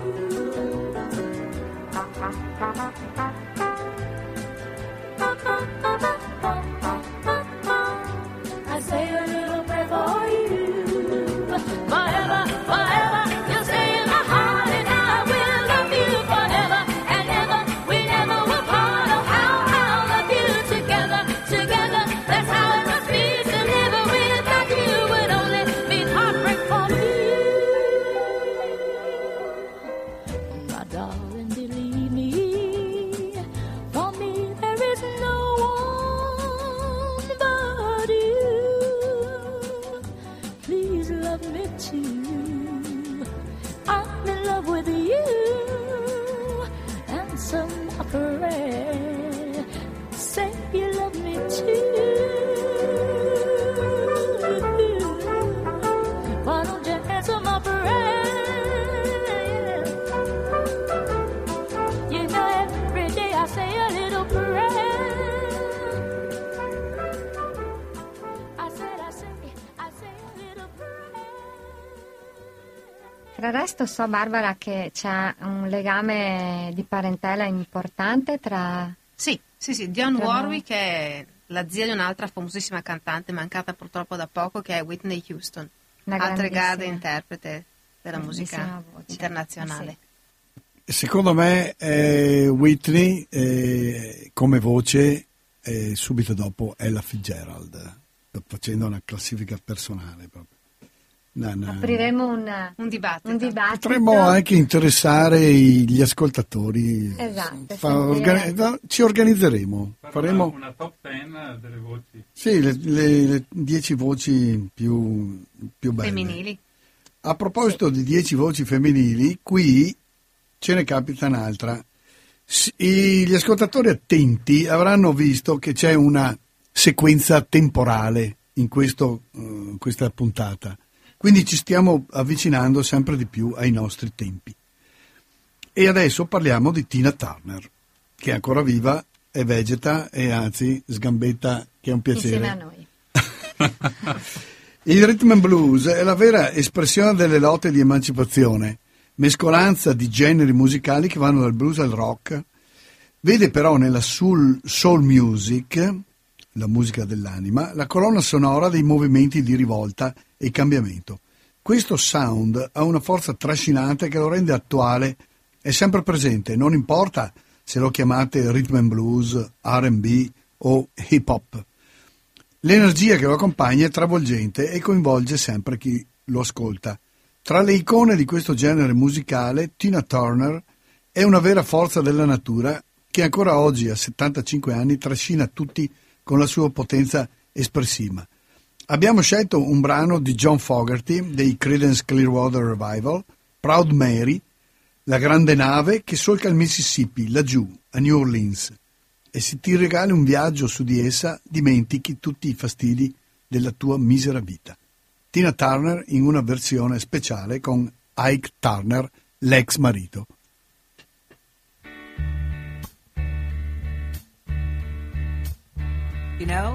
I say a little prayer for you. Forever, forever, you'll stay in my heart, and I will love you forever and ever. We never will part. Oh, how I'll love you together, together. That's how it must be to live without you. Would only mean heartbreak for me. My darling, believe me, for me there is no one but you. Please love me too. I'm in love with you. Answer my prayer. Say you love me too. Why don't you answer my prayer? You know every day I say a little prayer. I said, I say, I say a little prayer. Tra il resto so, Barbara, che c'è un legame di parentela importante tra... Sì, sì, sì, Dionne Tra- Warwick è la zia di un'altra famosissima cantante mancata purtroppo da poco, che è Whitney Houston, Una altra grandissima- grande interprete della grandissima musica voce. internazionale. Eh Secondo me eh, Whitney eh, come voce eh, subito dopo Ella Fitzgerald, facendo una classifica personale proprio. No, no. Apriremo un, un dibattito. Un dibattito. Potremmo anche interessare i- gli ascoltatori. Esatto, Fa- sentire- organi- no, ci organizzeremo. Faremo una top ten delle voci. sì, le, le- le dieci voci più, più belle. Femminili. A proposito di dieci voci femminili, qui ce ne capita un'altra. S- i- Gli ascoltatori attenti avranno visto che c'è una sequenza temporale in questo, eh, questa puntata. Quindi ci stiamo avvicinando sempre di più ai nostri tempi. E adesso parliamo di Tina Turner, che è ancora viva, è vegeta e anzi sgambetta, che è un piacere. Insieme a noi. Il rhythm and blues è la vera espressione delle lotte di emancipazione, mescolanza di generi musicali che vanno dal blues al rock. Vede però nella soul, soul music, la musica dell'anima, la colonna sonora dei movimenti di rivolta e cambiamento. Questo sound ha una forza trascinante che lo rende attuale e sempre presente, non importa se lo chiamate rhythm and blues, R and B o hip hop. L'energia che lo accompagna è travolgente e coinvolge sempre chi lo ascolta. Tra le icone di questo genere musicale, Tina Turner è una vera forza della natura che ancora oggi, a settantacinque anni, trascina tutti con la sua potenza espressiva. Abbiamo scelto un brano di John Fogerty dei Creedence Clearwater Revival, Proud Mary, la grande nave che solca il Mississippi, laggiù, a New Orleans, e se ti regali un viaggio su di essa, dimentichi tutti i fastidi della tua misera vita. Tina Turner in una versione speciale con Ike Turner, l'ex marito. You know,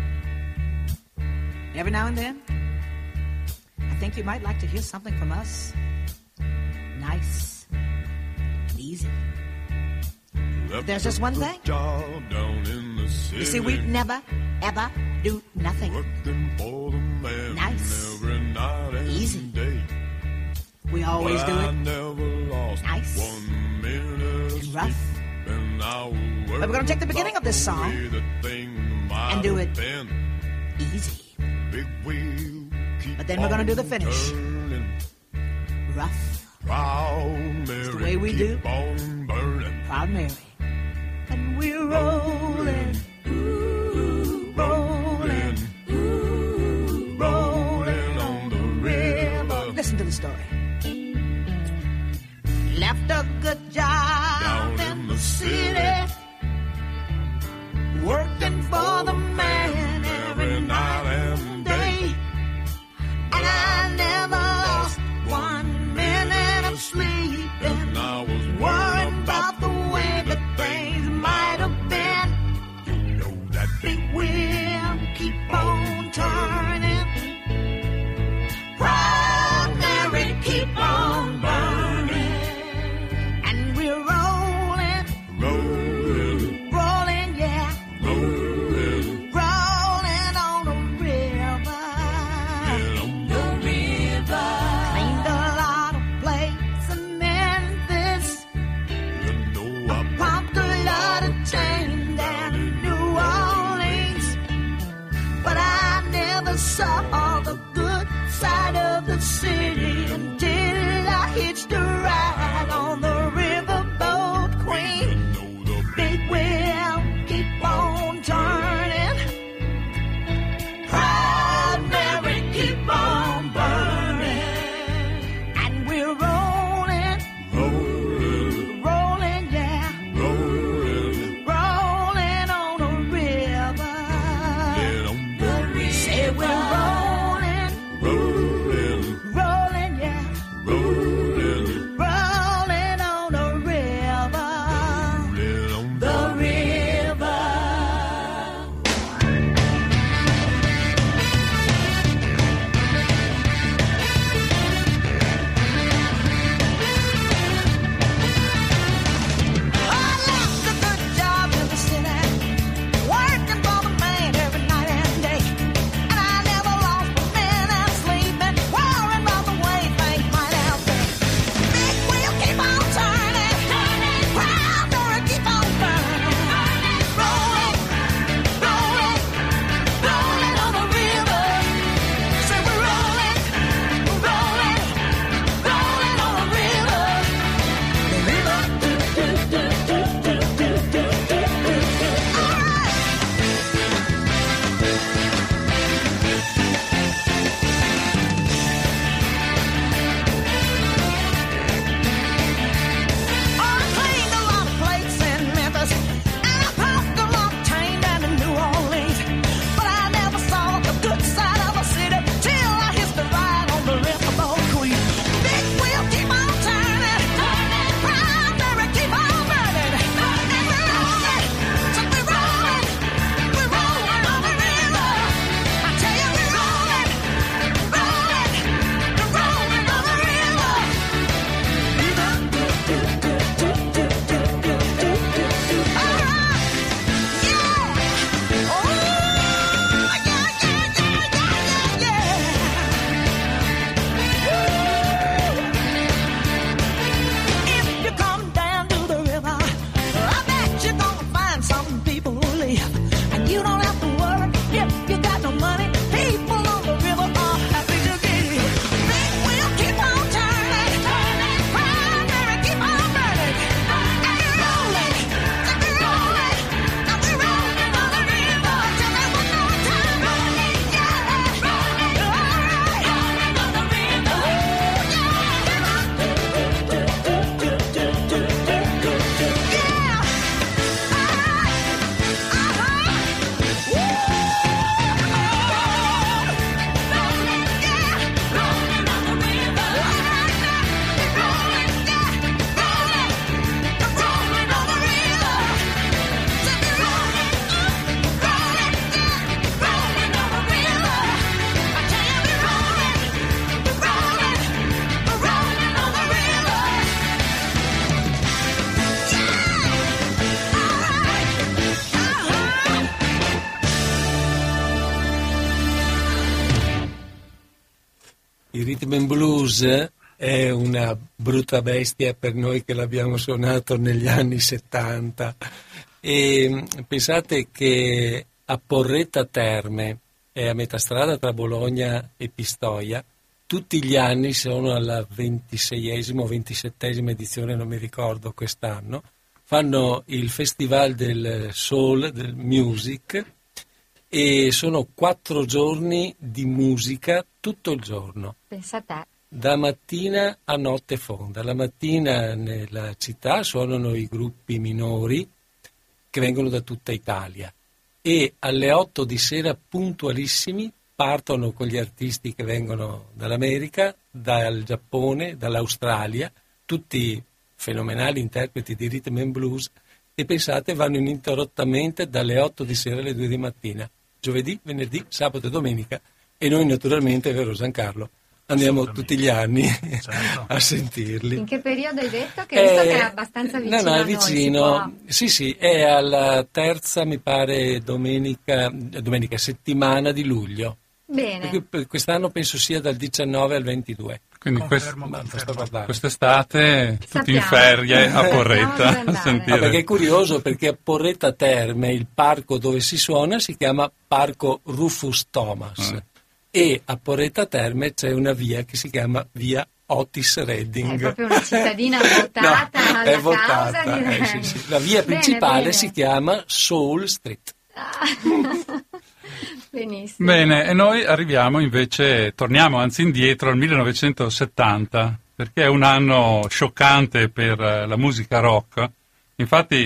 every now and then, I think you might like to hear something from us. Nice and easy. But there's just one thing. You see, we never, ever do nothing nice, easy. We always do it nice and rough. But we're going to take the beginning of this song and do it easy. But then we're going to do the finish rough. It's the way we do Proud Mary. And we're rolling, ooh, rolling, ooh, rolling on the river. Listen to the story. Left a good job in the city, working for the man every night and day. And I never lost one minute of sleep. And I was worried about the way that things might have been. You know that big wheel keep on turning. Proud Mary, keep on burning. And we're rolling, rolling, rolling, yeah, rolling, rhythm and blues è una brutta bestia per noi che l'abbiamo suonato negli anni settanta. E pensate che a Porretta Terme, è a metà strada tra Bologna e Pistoia, tutti gli anni, sono alla ventiseiesima o ventisettesima edizione, non mi ricordo quest'anno, fanno il Festival del Soul, del Music, e sono quattro giorni di musica tutto il giorno. Pensa a te. Da mattina a notte fonda. La mattina nella città suonano i gruppi minori che vengono da tutta Italia e alle otto di sera puntualissimi partono con gli artisti che vengono dall'America, dal Giappone, dall'Australia, tutti fenomenali interpreti di rhythm and blues, e pensate vanno ininterrottamente dalle otto di sera alle due di mattina, giovedì, venerdì, sabato e domenica, e noi naturalmente, vero Giancarlo, andiamo tutti gli anni certo. a sentirli. In che periodo hai detto? Che hai visto eh, che è abbastanza vicino no, no, a è noi, vicino, sì sì, è alla terza, mi pare, domenica, domenica settimana di luglio. Bene. Quest'anno penso sia dal diciannove al ventidue. Quindi Confermo, quest- confermo. quest'estate tutti Sappiamo. in ferie a Porretta a sentire. Ah, perché è curioso, perché a Porretta Terme il parco dove si suona si chiama Parco Rufus Thomas ah. e a Porretta Terme c'è una via che si chiama via Otis Redding. È proprio una cittadina votata no, alla è votata, causa, eh, direi. sì, sì. La via Bene, principale bene. si chiama Soul Street. Benissimo. Bene, e noi arriviamo invece, torniamo anzi indietro al millenovecentosettanta, perché è un anno scioccante per la musica rock. Infatti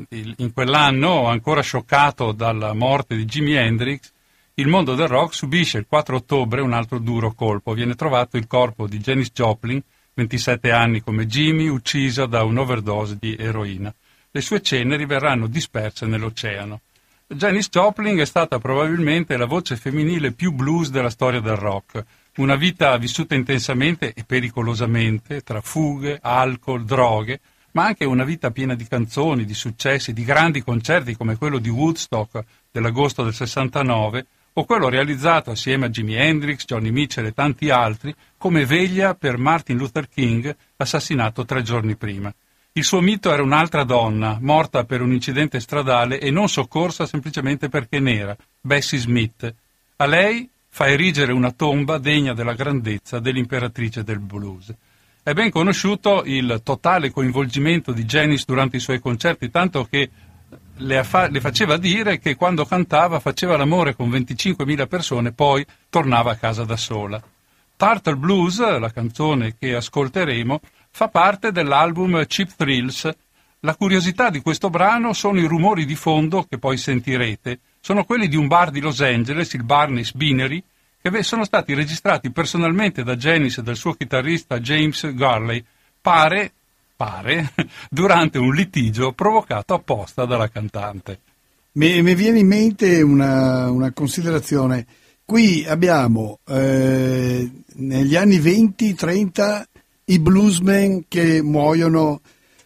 in quell'anno, ancora scioccato dalla morte di Jimi Hendrix, il mondo del rock subisce il quattro ottobre un altro duro colpo. Viene trovato il corpo di Janis Joplin, ventisette anni come Jimmy, uccisa da un'overdose di eroina. Le sue ceneri verranno disperse nell'oceano. Janis Joplin è stata probabilmente la voce femminile più blues della storia del rock. Una vita vissuta intensamente e pericolosamente, tra fughe, alcol, droghe, ma anche una vita piena di canzoni, di successi, di grandi concerti come quello di Woodstock dell'agosto del sessantanove, o quello realizzato assieme a Jimi Hendrix, Johnny Mitchell e tanti altri, come veglia per Martin Luther King, assassinato tre giorni prima. Il suo mito era un'altra donna, morta per un incidente stradale e non soccorsa semplicemente perché nera, Bessie Smith. A lei fa erigere una tomba degna della grandezza dell'imperatrice del blues. È ben conosciuto il totale coinvolgimento di Janis durante i suoi concerti, tanto che le, affa- le faceva dire che quando cantava faceva l'amore con venticinquemila persone, poi tornava a casa da sola. Turtle Blues, la canzone che ascolteremo, fa parte dell'album Cheap Thrills. La curiosità di questo brano sono i rumori di fondo che poi sentirete. Sono quelli di un bar di Los Angeles, il Barney's Beanery, che sono stati registrati personalmente da Janis e dal suo chitarrista James Gurley, pare, pare, durante un litigio provocato apposta dalla cantante. Mi, mi viene in mente una, una considerazione. Qui abbiamo eh, negli anni venti trenta i bluesmen che muoiono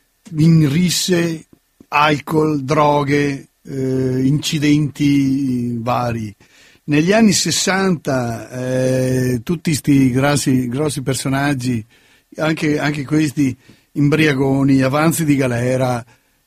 in risse, alcol, droghe, eh, incidenti vari. Negli anni sessanta eh, tutti questi grossi, grossi personaggi, anche, anche questi imbriagoni, avanzi di galera,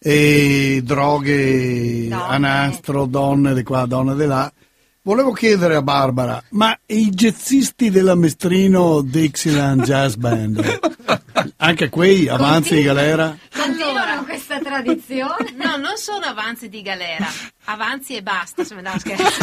e droghe, Donne. a nastro, donne di qua, donne di là. Volevo chiedere a Barbara, ma i jazzisti della Mestrino Dixieland Jazz Band, anche quei avanzi di galera? Continuano questa tradizione? No, non sono avanzi di galera, avanzi e basta. Se me no,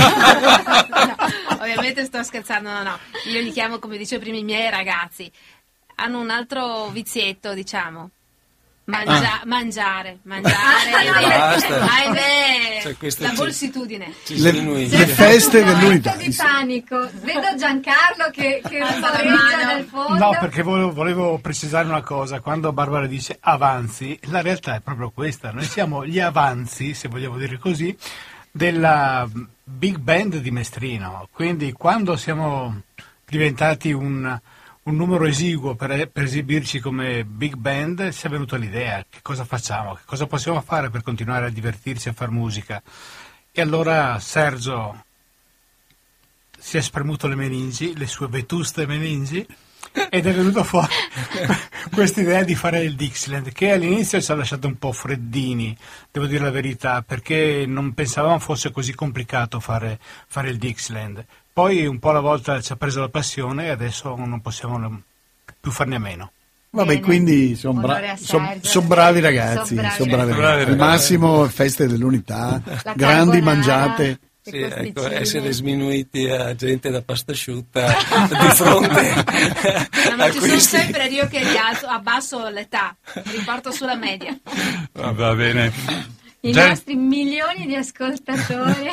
no, ovviamente sto scherzando, no, no. Io li chiamo, come dicevo prima, i miei ragazzi. Hanno un altro vizietto, diciamo. Mangia- Ah. Mangiare, mangiare, Basta. ahimè, Cioè, questo la ci- borsitudine. ci Le, sinuisce. le feste dell'unità. Momento di panico. Vedo Giancarlo che, che Alza la rumoreggia mano. nel fondo. No, perché volevo, volevo precisare una cosa. Quando Barbara dice avanzi, la realtà è proprio questa. Noi siamo gli avanzi, se vogliamo dire così, della big band di Mestrino. Quindi quando siamo diventati un, un numero esiguo per, per esibirci come big band, ci è venuta l'idea: che cosa facciamo, che cosa possiamo fare per continuare a divertirci, a far musica. E allora Sergio si è spremuto le meningi, le sue vetuste meningi, ed è venuto fuori questa idea di fare il Dixieland, che all'inizio ci ha lasciato un po' freddini, devo dire la verità, perché non pensavamo fosse così complicato fare, fare il Dixieland. Poi un po' alla volta ci ha preso la passione e adesso non possiamo più farne a meno. Vabbè, Bene. quindi sono Onore bra- a son- Sergio. son bravi ragazzi, Son bravi son bravi ragazzi. ragazzi. Al massimo feste dell'unità, La grandi carbonara, mangiate. le Sì, ecco, costicine. essere sminuiti a gente da pasta asciutta di fronte No, ma a ci sono questi. sempre io che gli alzo, abbasso l'età, riporto sulla media. Va va bene. I Gen- nostri milioni di ascoltatori.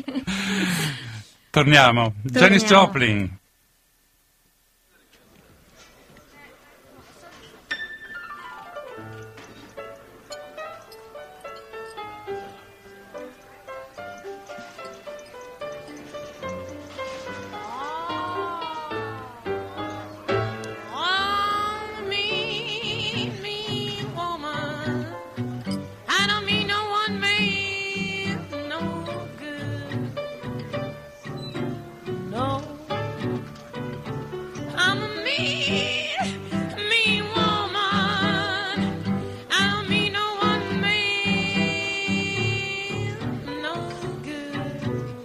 Torniamo. Janis Joplin. Oh, mean, mean woman. I don't mean no one man no good. No. I'm a mean, mean woman. I don't mean no one man no good.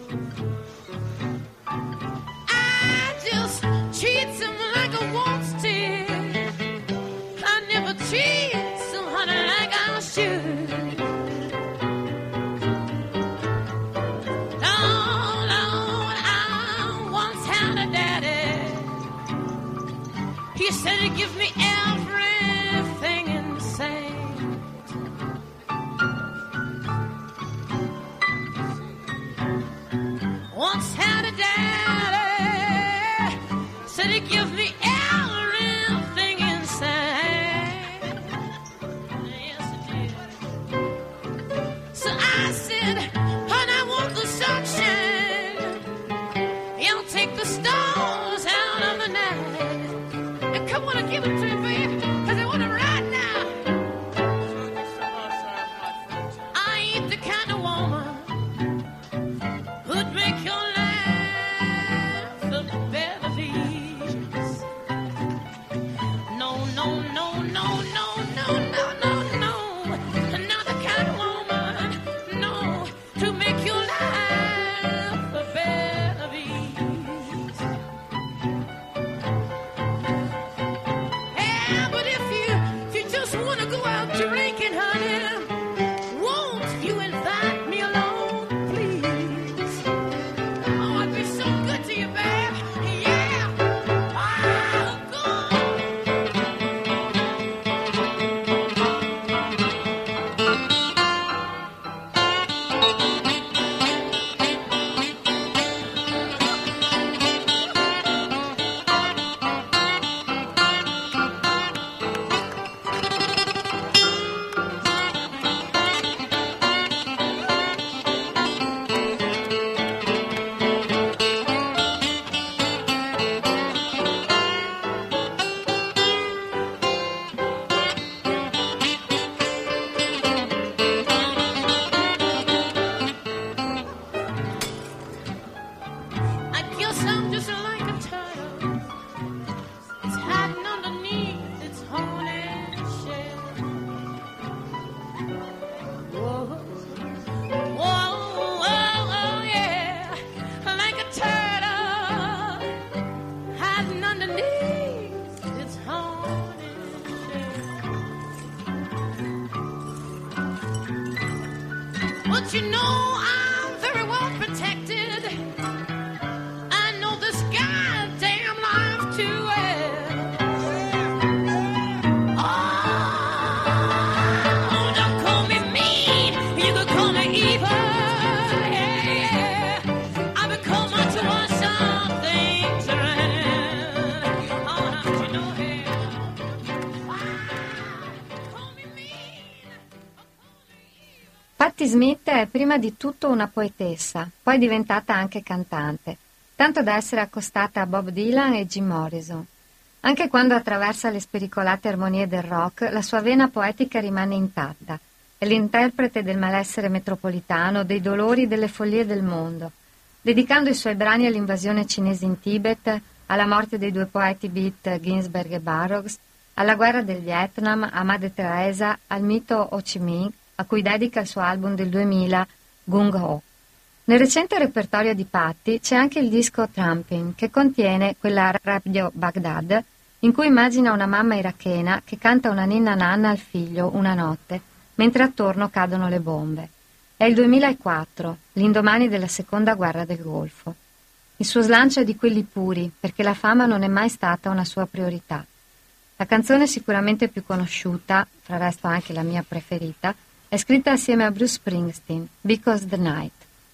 I just treat him like I want to. I never treat someone like I should. Lord, Lord, I once had a daddy. He said he'd give me everything insane. Once had a daddy, said he'd give me everything insane. Yes, he did. So I said, honey, I want the sunshine. He'll take the stars out of the night. And come on and give it to me, baby, because I want it right now. I ain't the kind of woman who'd make your life a bed of ease. No, no, no, no, no, no, no, no, no. Not the kind of woman, no, to make your life a bed of ease. Yeah, but if you, if you just want to go out drinking, honey, won't you invite me along, please? Oh, I'd be so good to you, babe. Yeah. Oh, God. I guess I'm just like a turtle. It's hiding underneath its horny shell. Whoa, whoa, whoa, whoa, yeah. Like a turtle hiding underneath its horny shell. But you know I'm very well protected. I know this goddamn life too well. Oh, don't call me mean. You could call me evil. Yeah, yeah. I become much worse some things around. Oh, don't you know it? Call me mean. Patti Smith è prima di tutto una poetessa, poi è diventata anche cantante, tanto da essere accostata a Bob Dylan e Jim Morrison. Anche quando attraversa le spericolate armonie del rock, la sua vena poetica rimane intatta. È l'interprete del malessere metropolitano, dei dolori e delle follie del mondo. Dedicando i suoi brani all'invasione cinese in Tibet, alla morte dei due poeti beat Ginsberg e Burroughs, alla guerra del Vietnam, a Madre Teresa, al mito Ho Chi Minh, a cui dedica il suo album del duemila, Gung Ho. Nel recente repertorio di Patti c'è anche il disco Trampin, che contiene quella Radio Baghdad, in cui immagina una mamma irachena che canta una ninna nanna al figlio una notte, mentre attorno cadono le bombe. È il duemilaquattro, l'indomani della seconda guerra del Golfo. Il suo slancio è di quelli puri, perché la fama non è mai stata una sua priorità. La canzone sicuramente più conosciuta, fra il resto anche la mia preferita, è scritta assieme a Bruce Springsteen, Because the Night.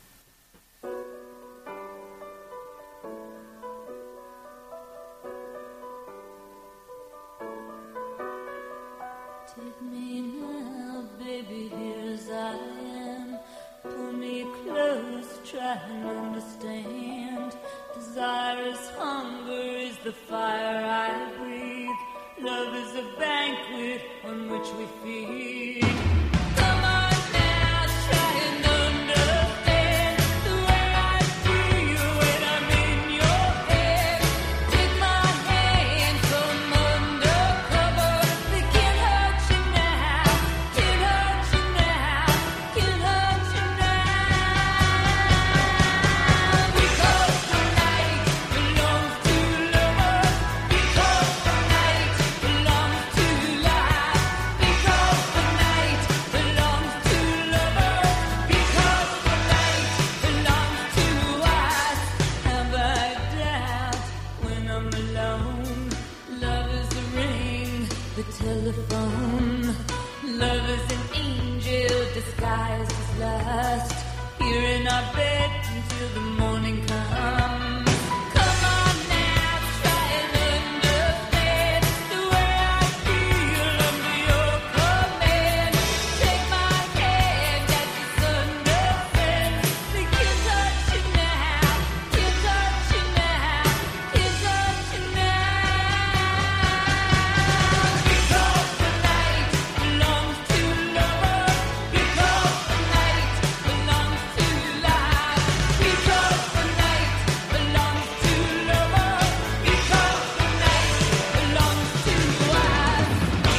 Take me now, baby, here as I am. Pull me close, try and understand. Desire is hunger, is the fire I breathe. Love is a banquet on which we feed. Come on now, try and understand the way I feel when I'm in your head. Take my hand from undercover. They can't hurt you now, can't hurt you now, can't hurt you now. Because the night belongs to lovers. Because the night belongs to life. Because the night belongs to lovers. Because the night belongs to us. Have I doubt when I'm alone? Love is the ring, the telephone. Love is an angel disguised as lust. Here in our bed until the morning comes. Come on now, try and understand the way I feel under your command. Take my hand as the sun descends. They can't touch you now, can't touch you now, can't touch you now. Because the night belongs to lovers. Because the night belongs to life. Because the night belongs to lovers. Because the night belongs to us.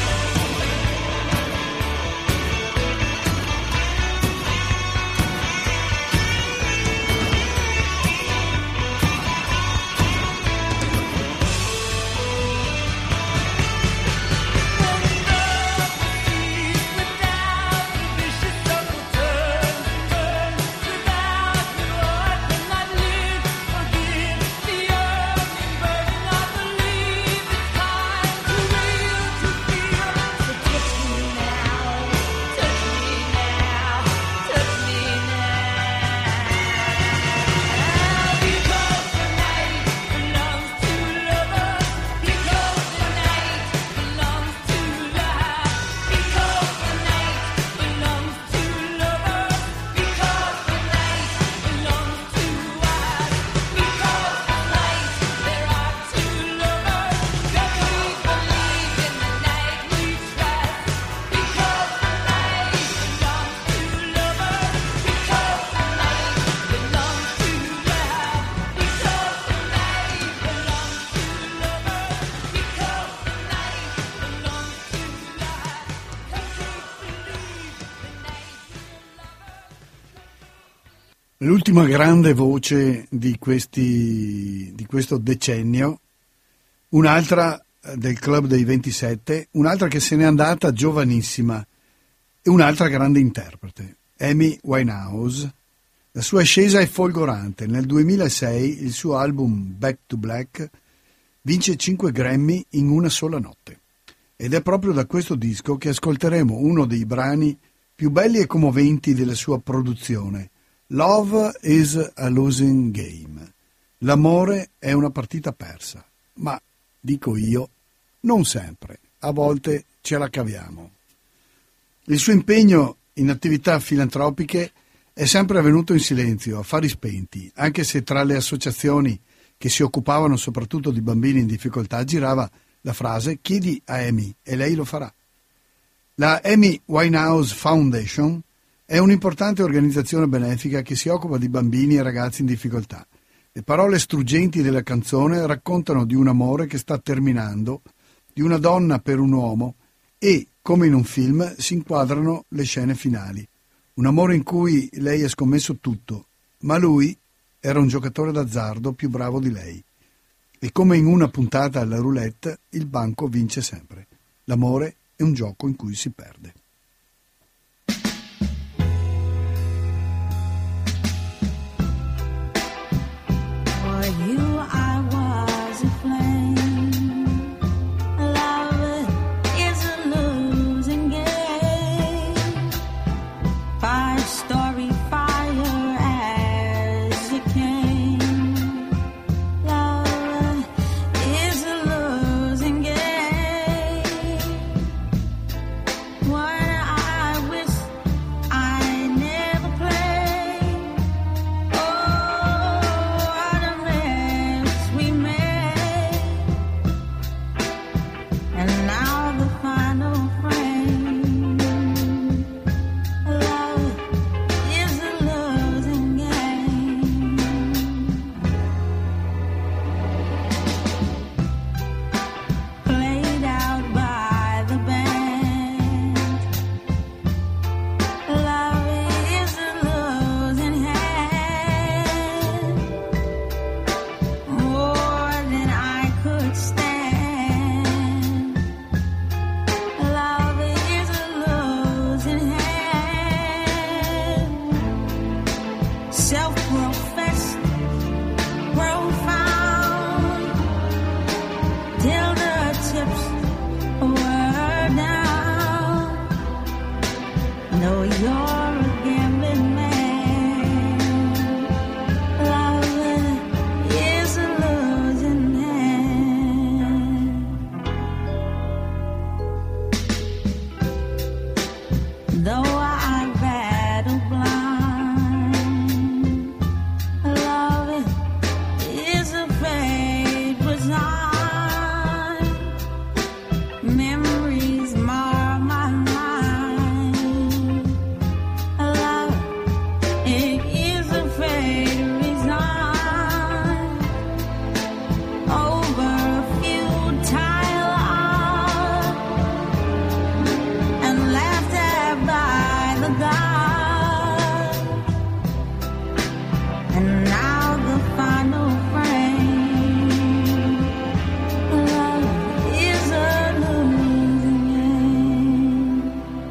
L'ultima grande voce di, questi, di questo decennio, un'altra del Club dei ventisette, un'altra che se n'è andata giovanissima e un'altra grande interprete, Amy Winehouse. La sua ascesa è folgorante. Nel duemilasei il suo album Back to Black vince cinque Grammy in una sola notte. Ed è proprio da questo disco che ascolteremo uno dei brani più belli e commoventi della sua produzione, Love is a Losing Game. L'amore è una partita persa, ma, dico io, non sempre, a volte ce la caviamo. Il suo impegno in attività filantropiche è sempre avvenuto in silenzio, a fari spenti, anche se tra le associazioni che si occupavano soprattutto di bambini in difficoltà girava la frase «Chiedi a Amy e lei lo farà». La Amy Winehouse Foundation è un'importante organizzazione benefica che si occupa di bambini e ragazzi in difficoltà. Le parole struggenti della canzone raccontano di un amore che sta terminando, di una donna per un uomo e, come in un film, si inquadrano le scene finali. Un amore in cui lei ha scommesso tutto, ma lui era un giocatore d'azzardo più bravo di lei. E come in una puntata alla roulette, il banco vince sempre. L'amore è un gioco in cui si perde. For you I was a flame. Love is a losing game. Five-story fire as you came. Love is a losing game. One I wish I never played. Oh, what a mess we made. And now the final frame. Love is a losing game. Played out by the band. Love is a losing hand. More than I could stand. Love is a losing hand. Self-professed, profound, till the chips were down. No, you're a gambling man. Love is a losing hand. Though I battle blind, love is a fate resigned. Memories mar my mind. Love, it is a fate resigned. Over a futile art and laughed at by the gods. And now the final frame. Love is a losing game.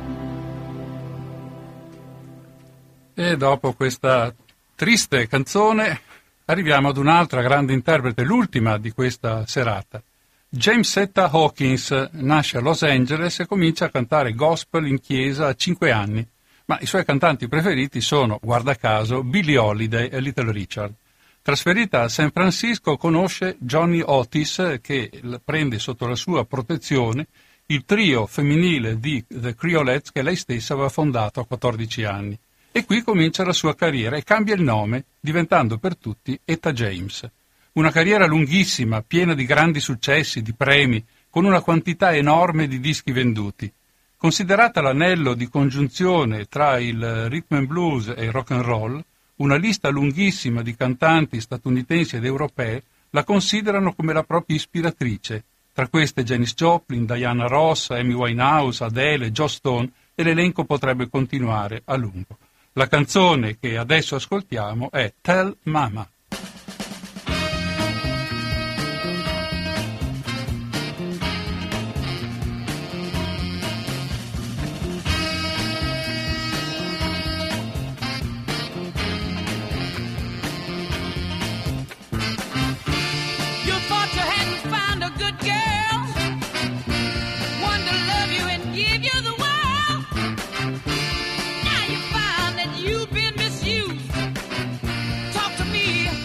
E dopo questa triste canzone arriviamo ad un'altra grande interprete, l'ultima di questa serata. Jamesetta Hawkins nasce a Los Angeles e comincia a cantare gospel in chiesa a cinque anni, ma i suoi cantanti preferiti sono, guarda caso, Billie Holiday e Little Richard. Trasferita a San Francisco conosce Johnny Otis, che l- prende sotto la sua protezione il trio femminile di The Creolettes che lei stessa aveva fondato a quattordici anni. E qui comincia la sua carriera e cambia il nome, diventando per tutti Etta James. Una carriera lunghissima, piena di grandi successi, di premi, con una quantità enorme di dischi venduti. Considerata l'anello di congiunzione tra il rhythm and blues e il rock and roll, una lista lunghissima di cantanti statunitensi ed europee la considerano come la propria ispiratrice. Tra queste Janis Joplin, Diana Ross, Amy Winehouse, Adele, Joss Stone, e l'elenco potrebbe continuare a lungo. La canzone che adesso ascoltiamo è Tell Mama. You thought you hadn't found a good girl, one to love you and give you the world. Now you find that you've been misused. Talk to me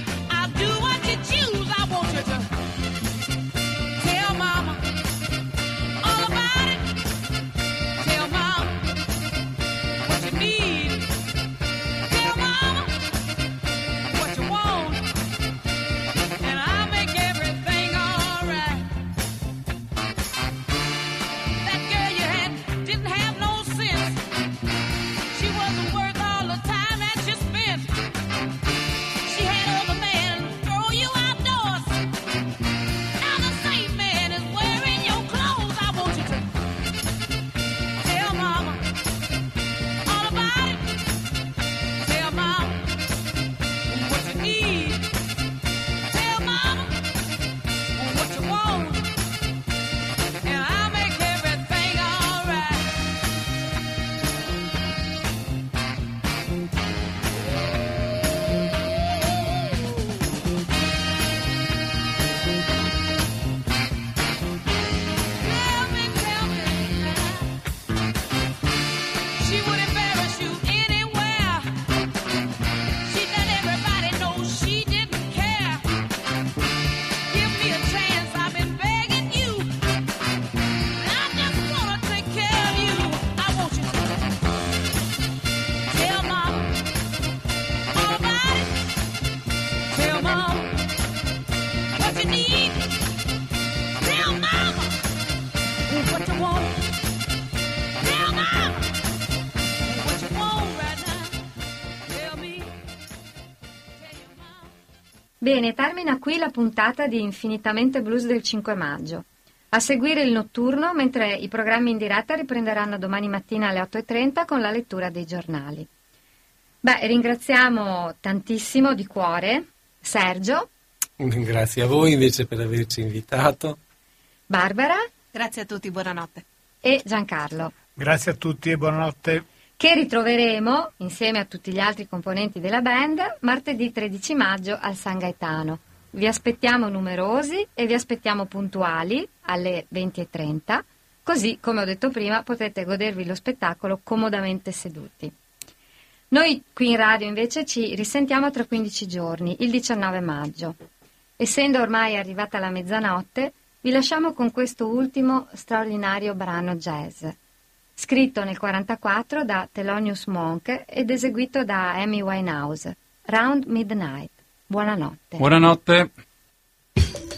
Bene, termina qui la puntata di Infinitamente Blues del cinque maggio. A seguire il notturno, mentre i programmi in diretta riprenderanno domani mattina alle otto e trenta con la lettura dei giornali. Beh, ringraziamo tantissimo di cuore Sergio. Grazie a voi invece per averci invitato. Barbara. Grazie a tutti, buonanotte. E Giancarlo. Grazie a tutti e buonanotte. Che ritroveremo, insieme a tutti gli altri componenti della band, martedì tredici maggio al San Gaetano. Vi aspettiamo numerosi e vi aspettiamo puntuali alle venti e trenta, così, come ho detto prima, potete godervi lo spettacolo comodamente seduti. Noi qui in radio invece ci risentiamo tra quindici giorni, il diciannove maggio. Essendo ormai arrivata la mezzanotte, vi lasciamo con questo ultimo straordinario brano jazz, scritto nel quarantaquattro da Thelonious Monk ed eseguito da Amy Winehouse, Round Midnight. Buonanotte. Buonanotte.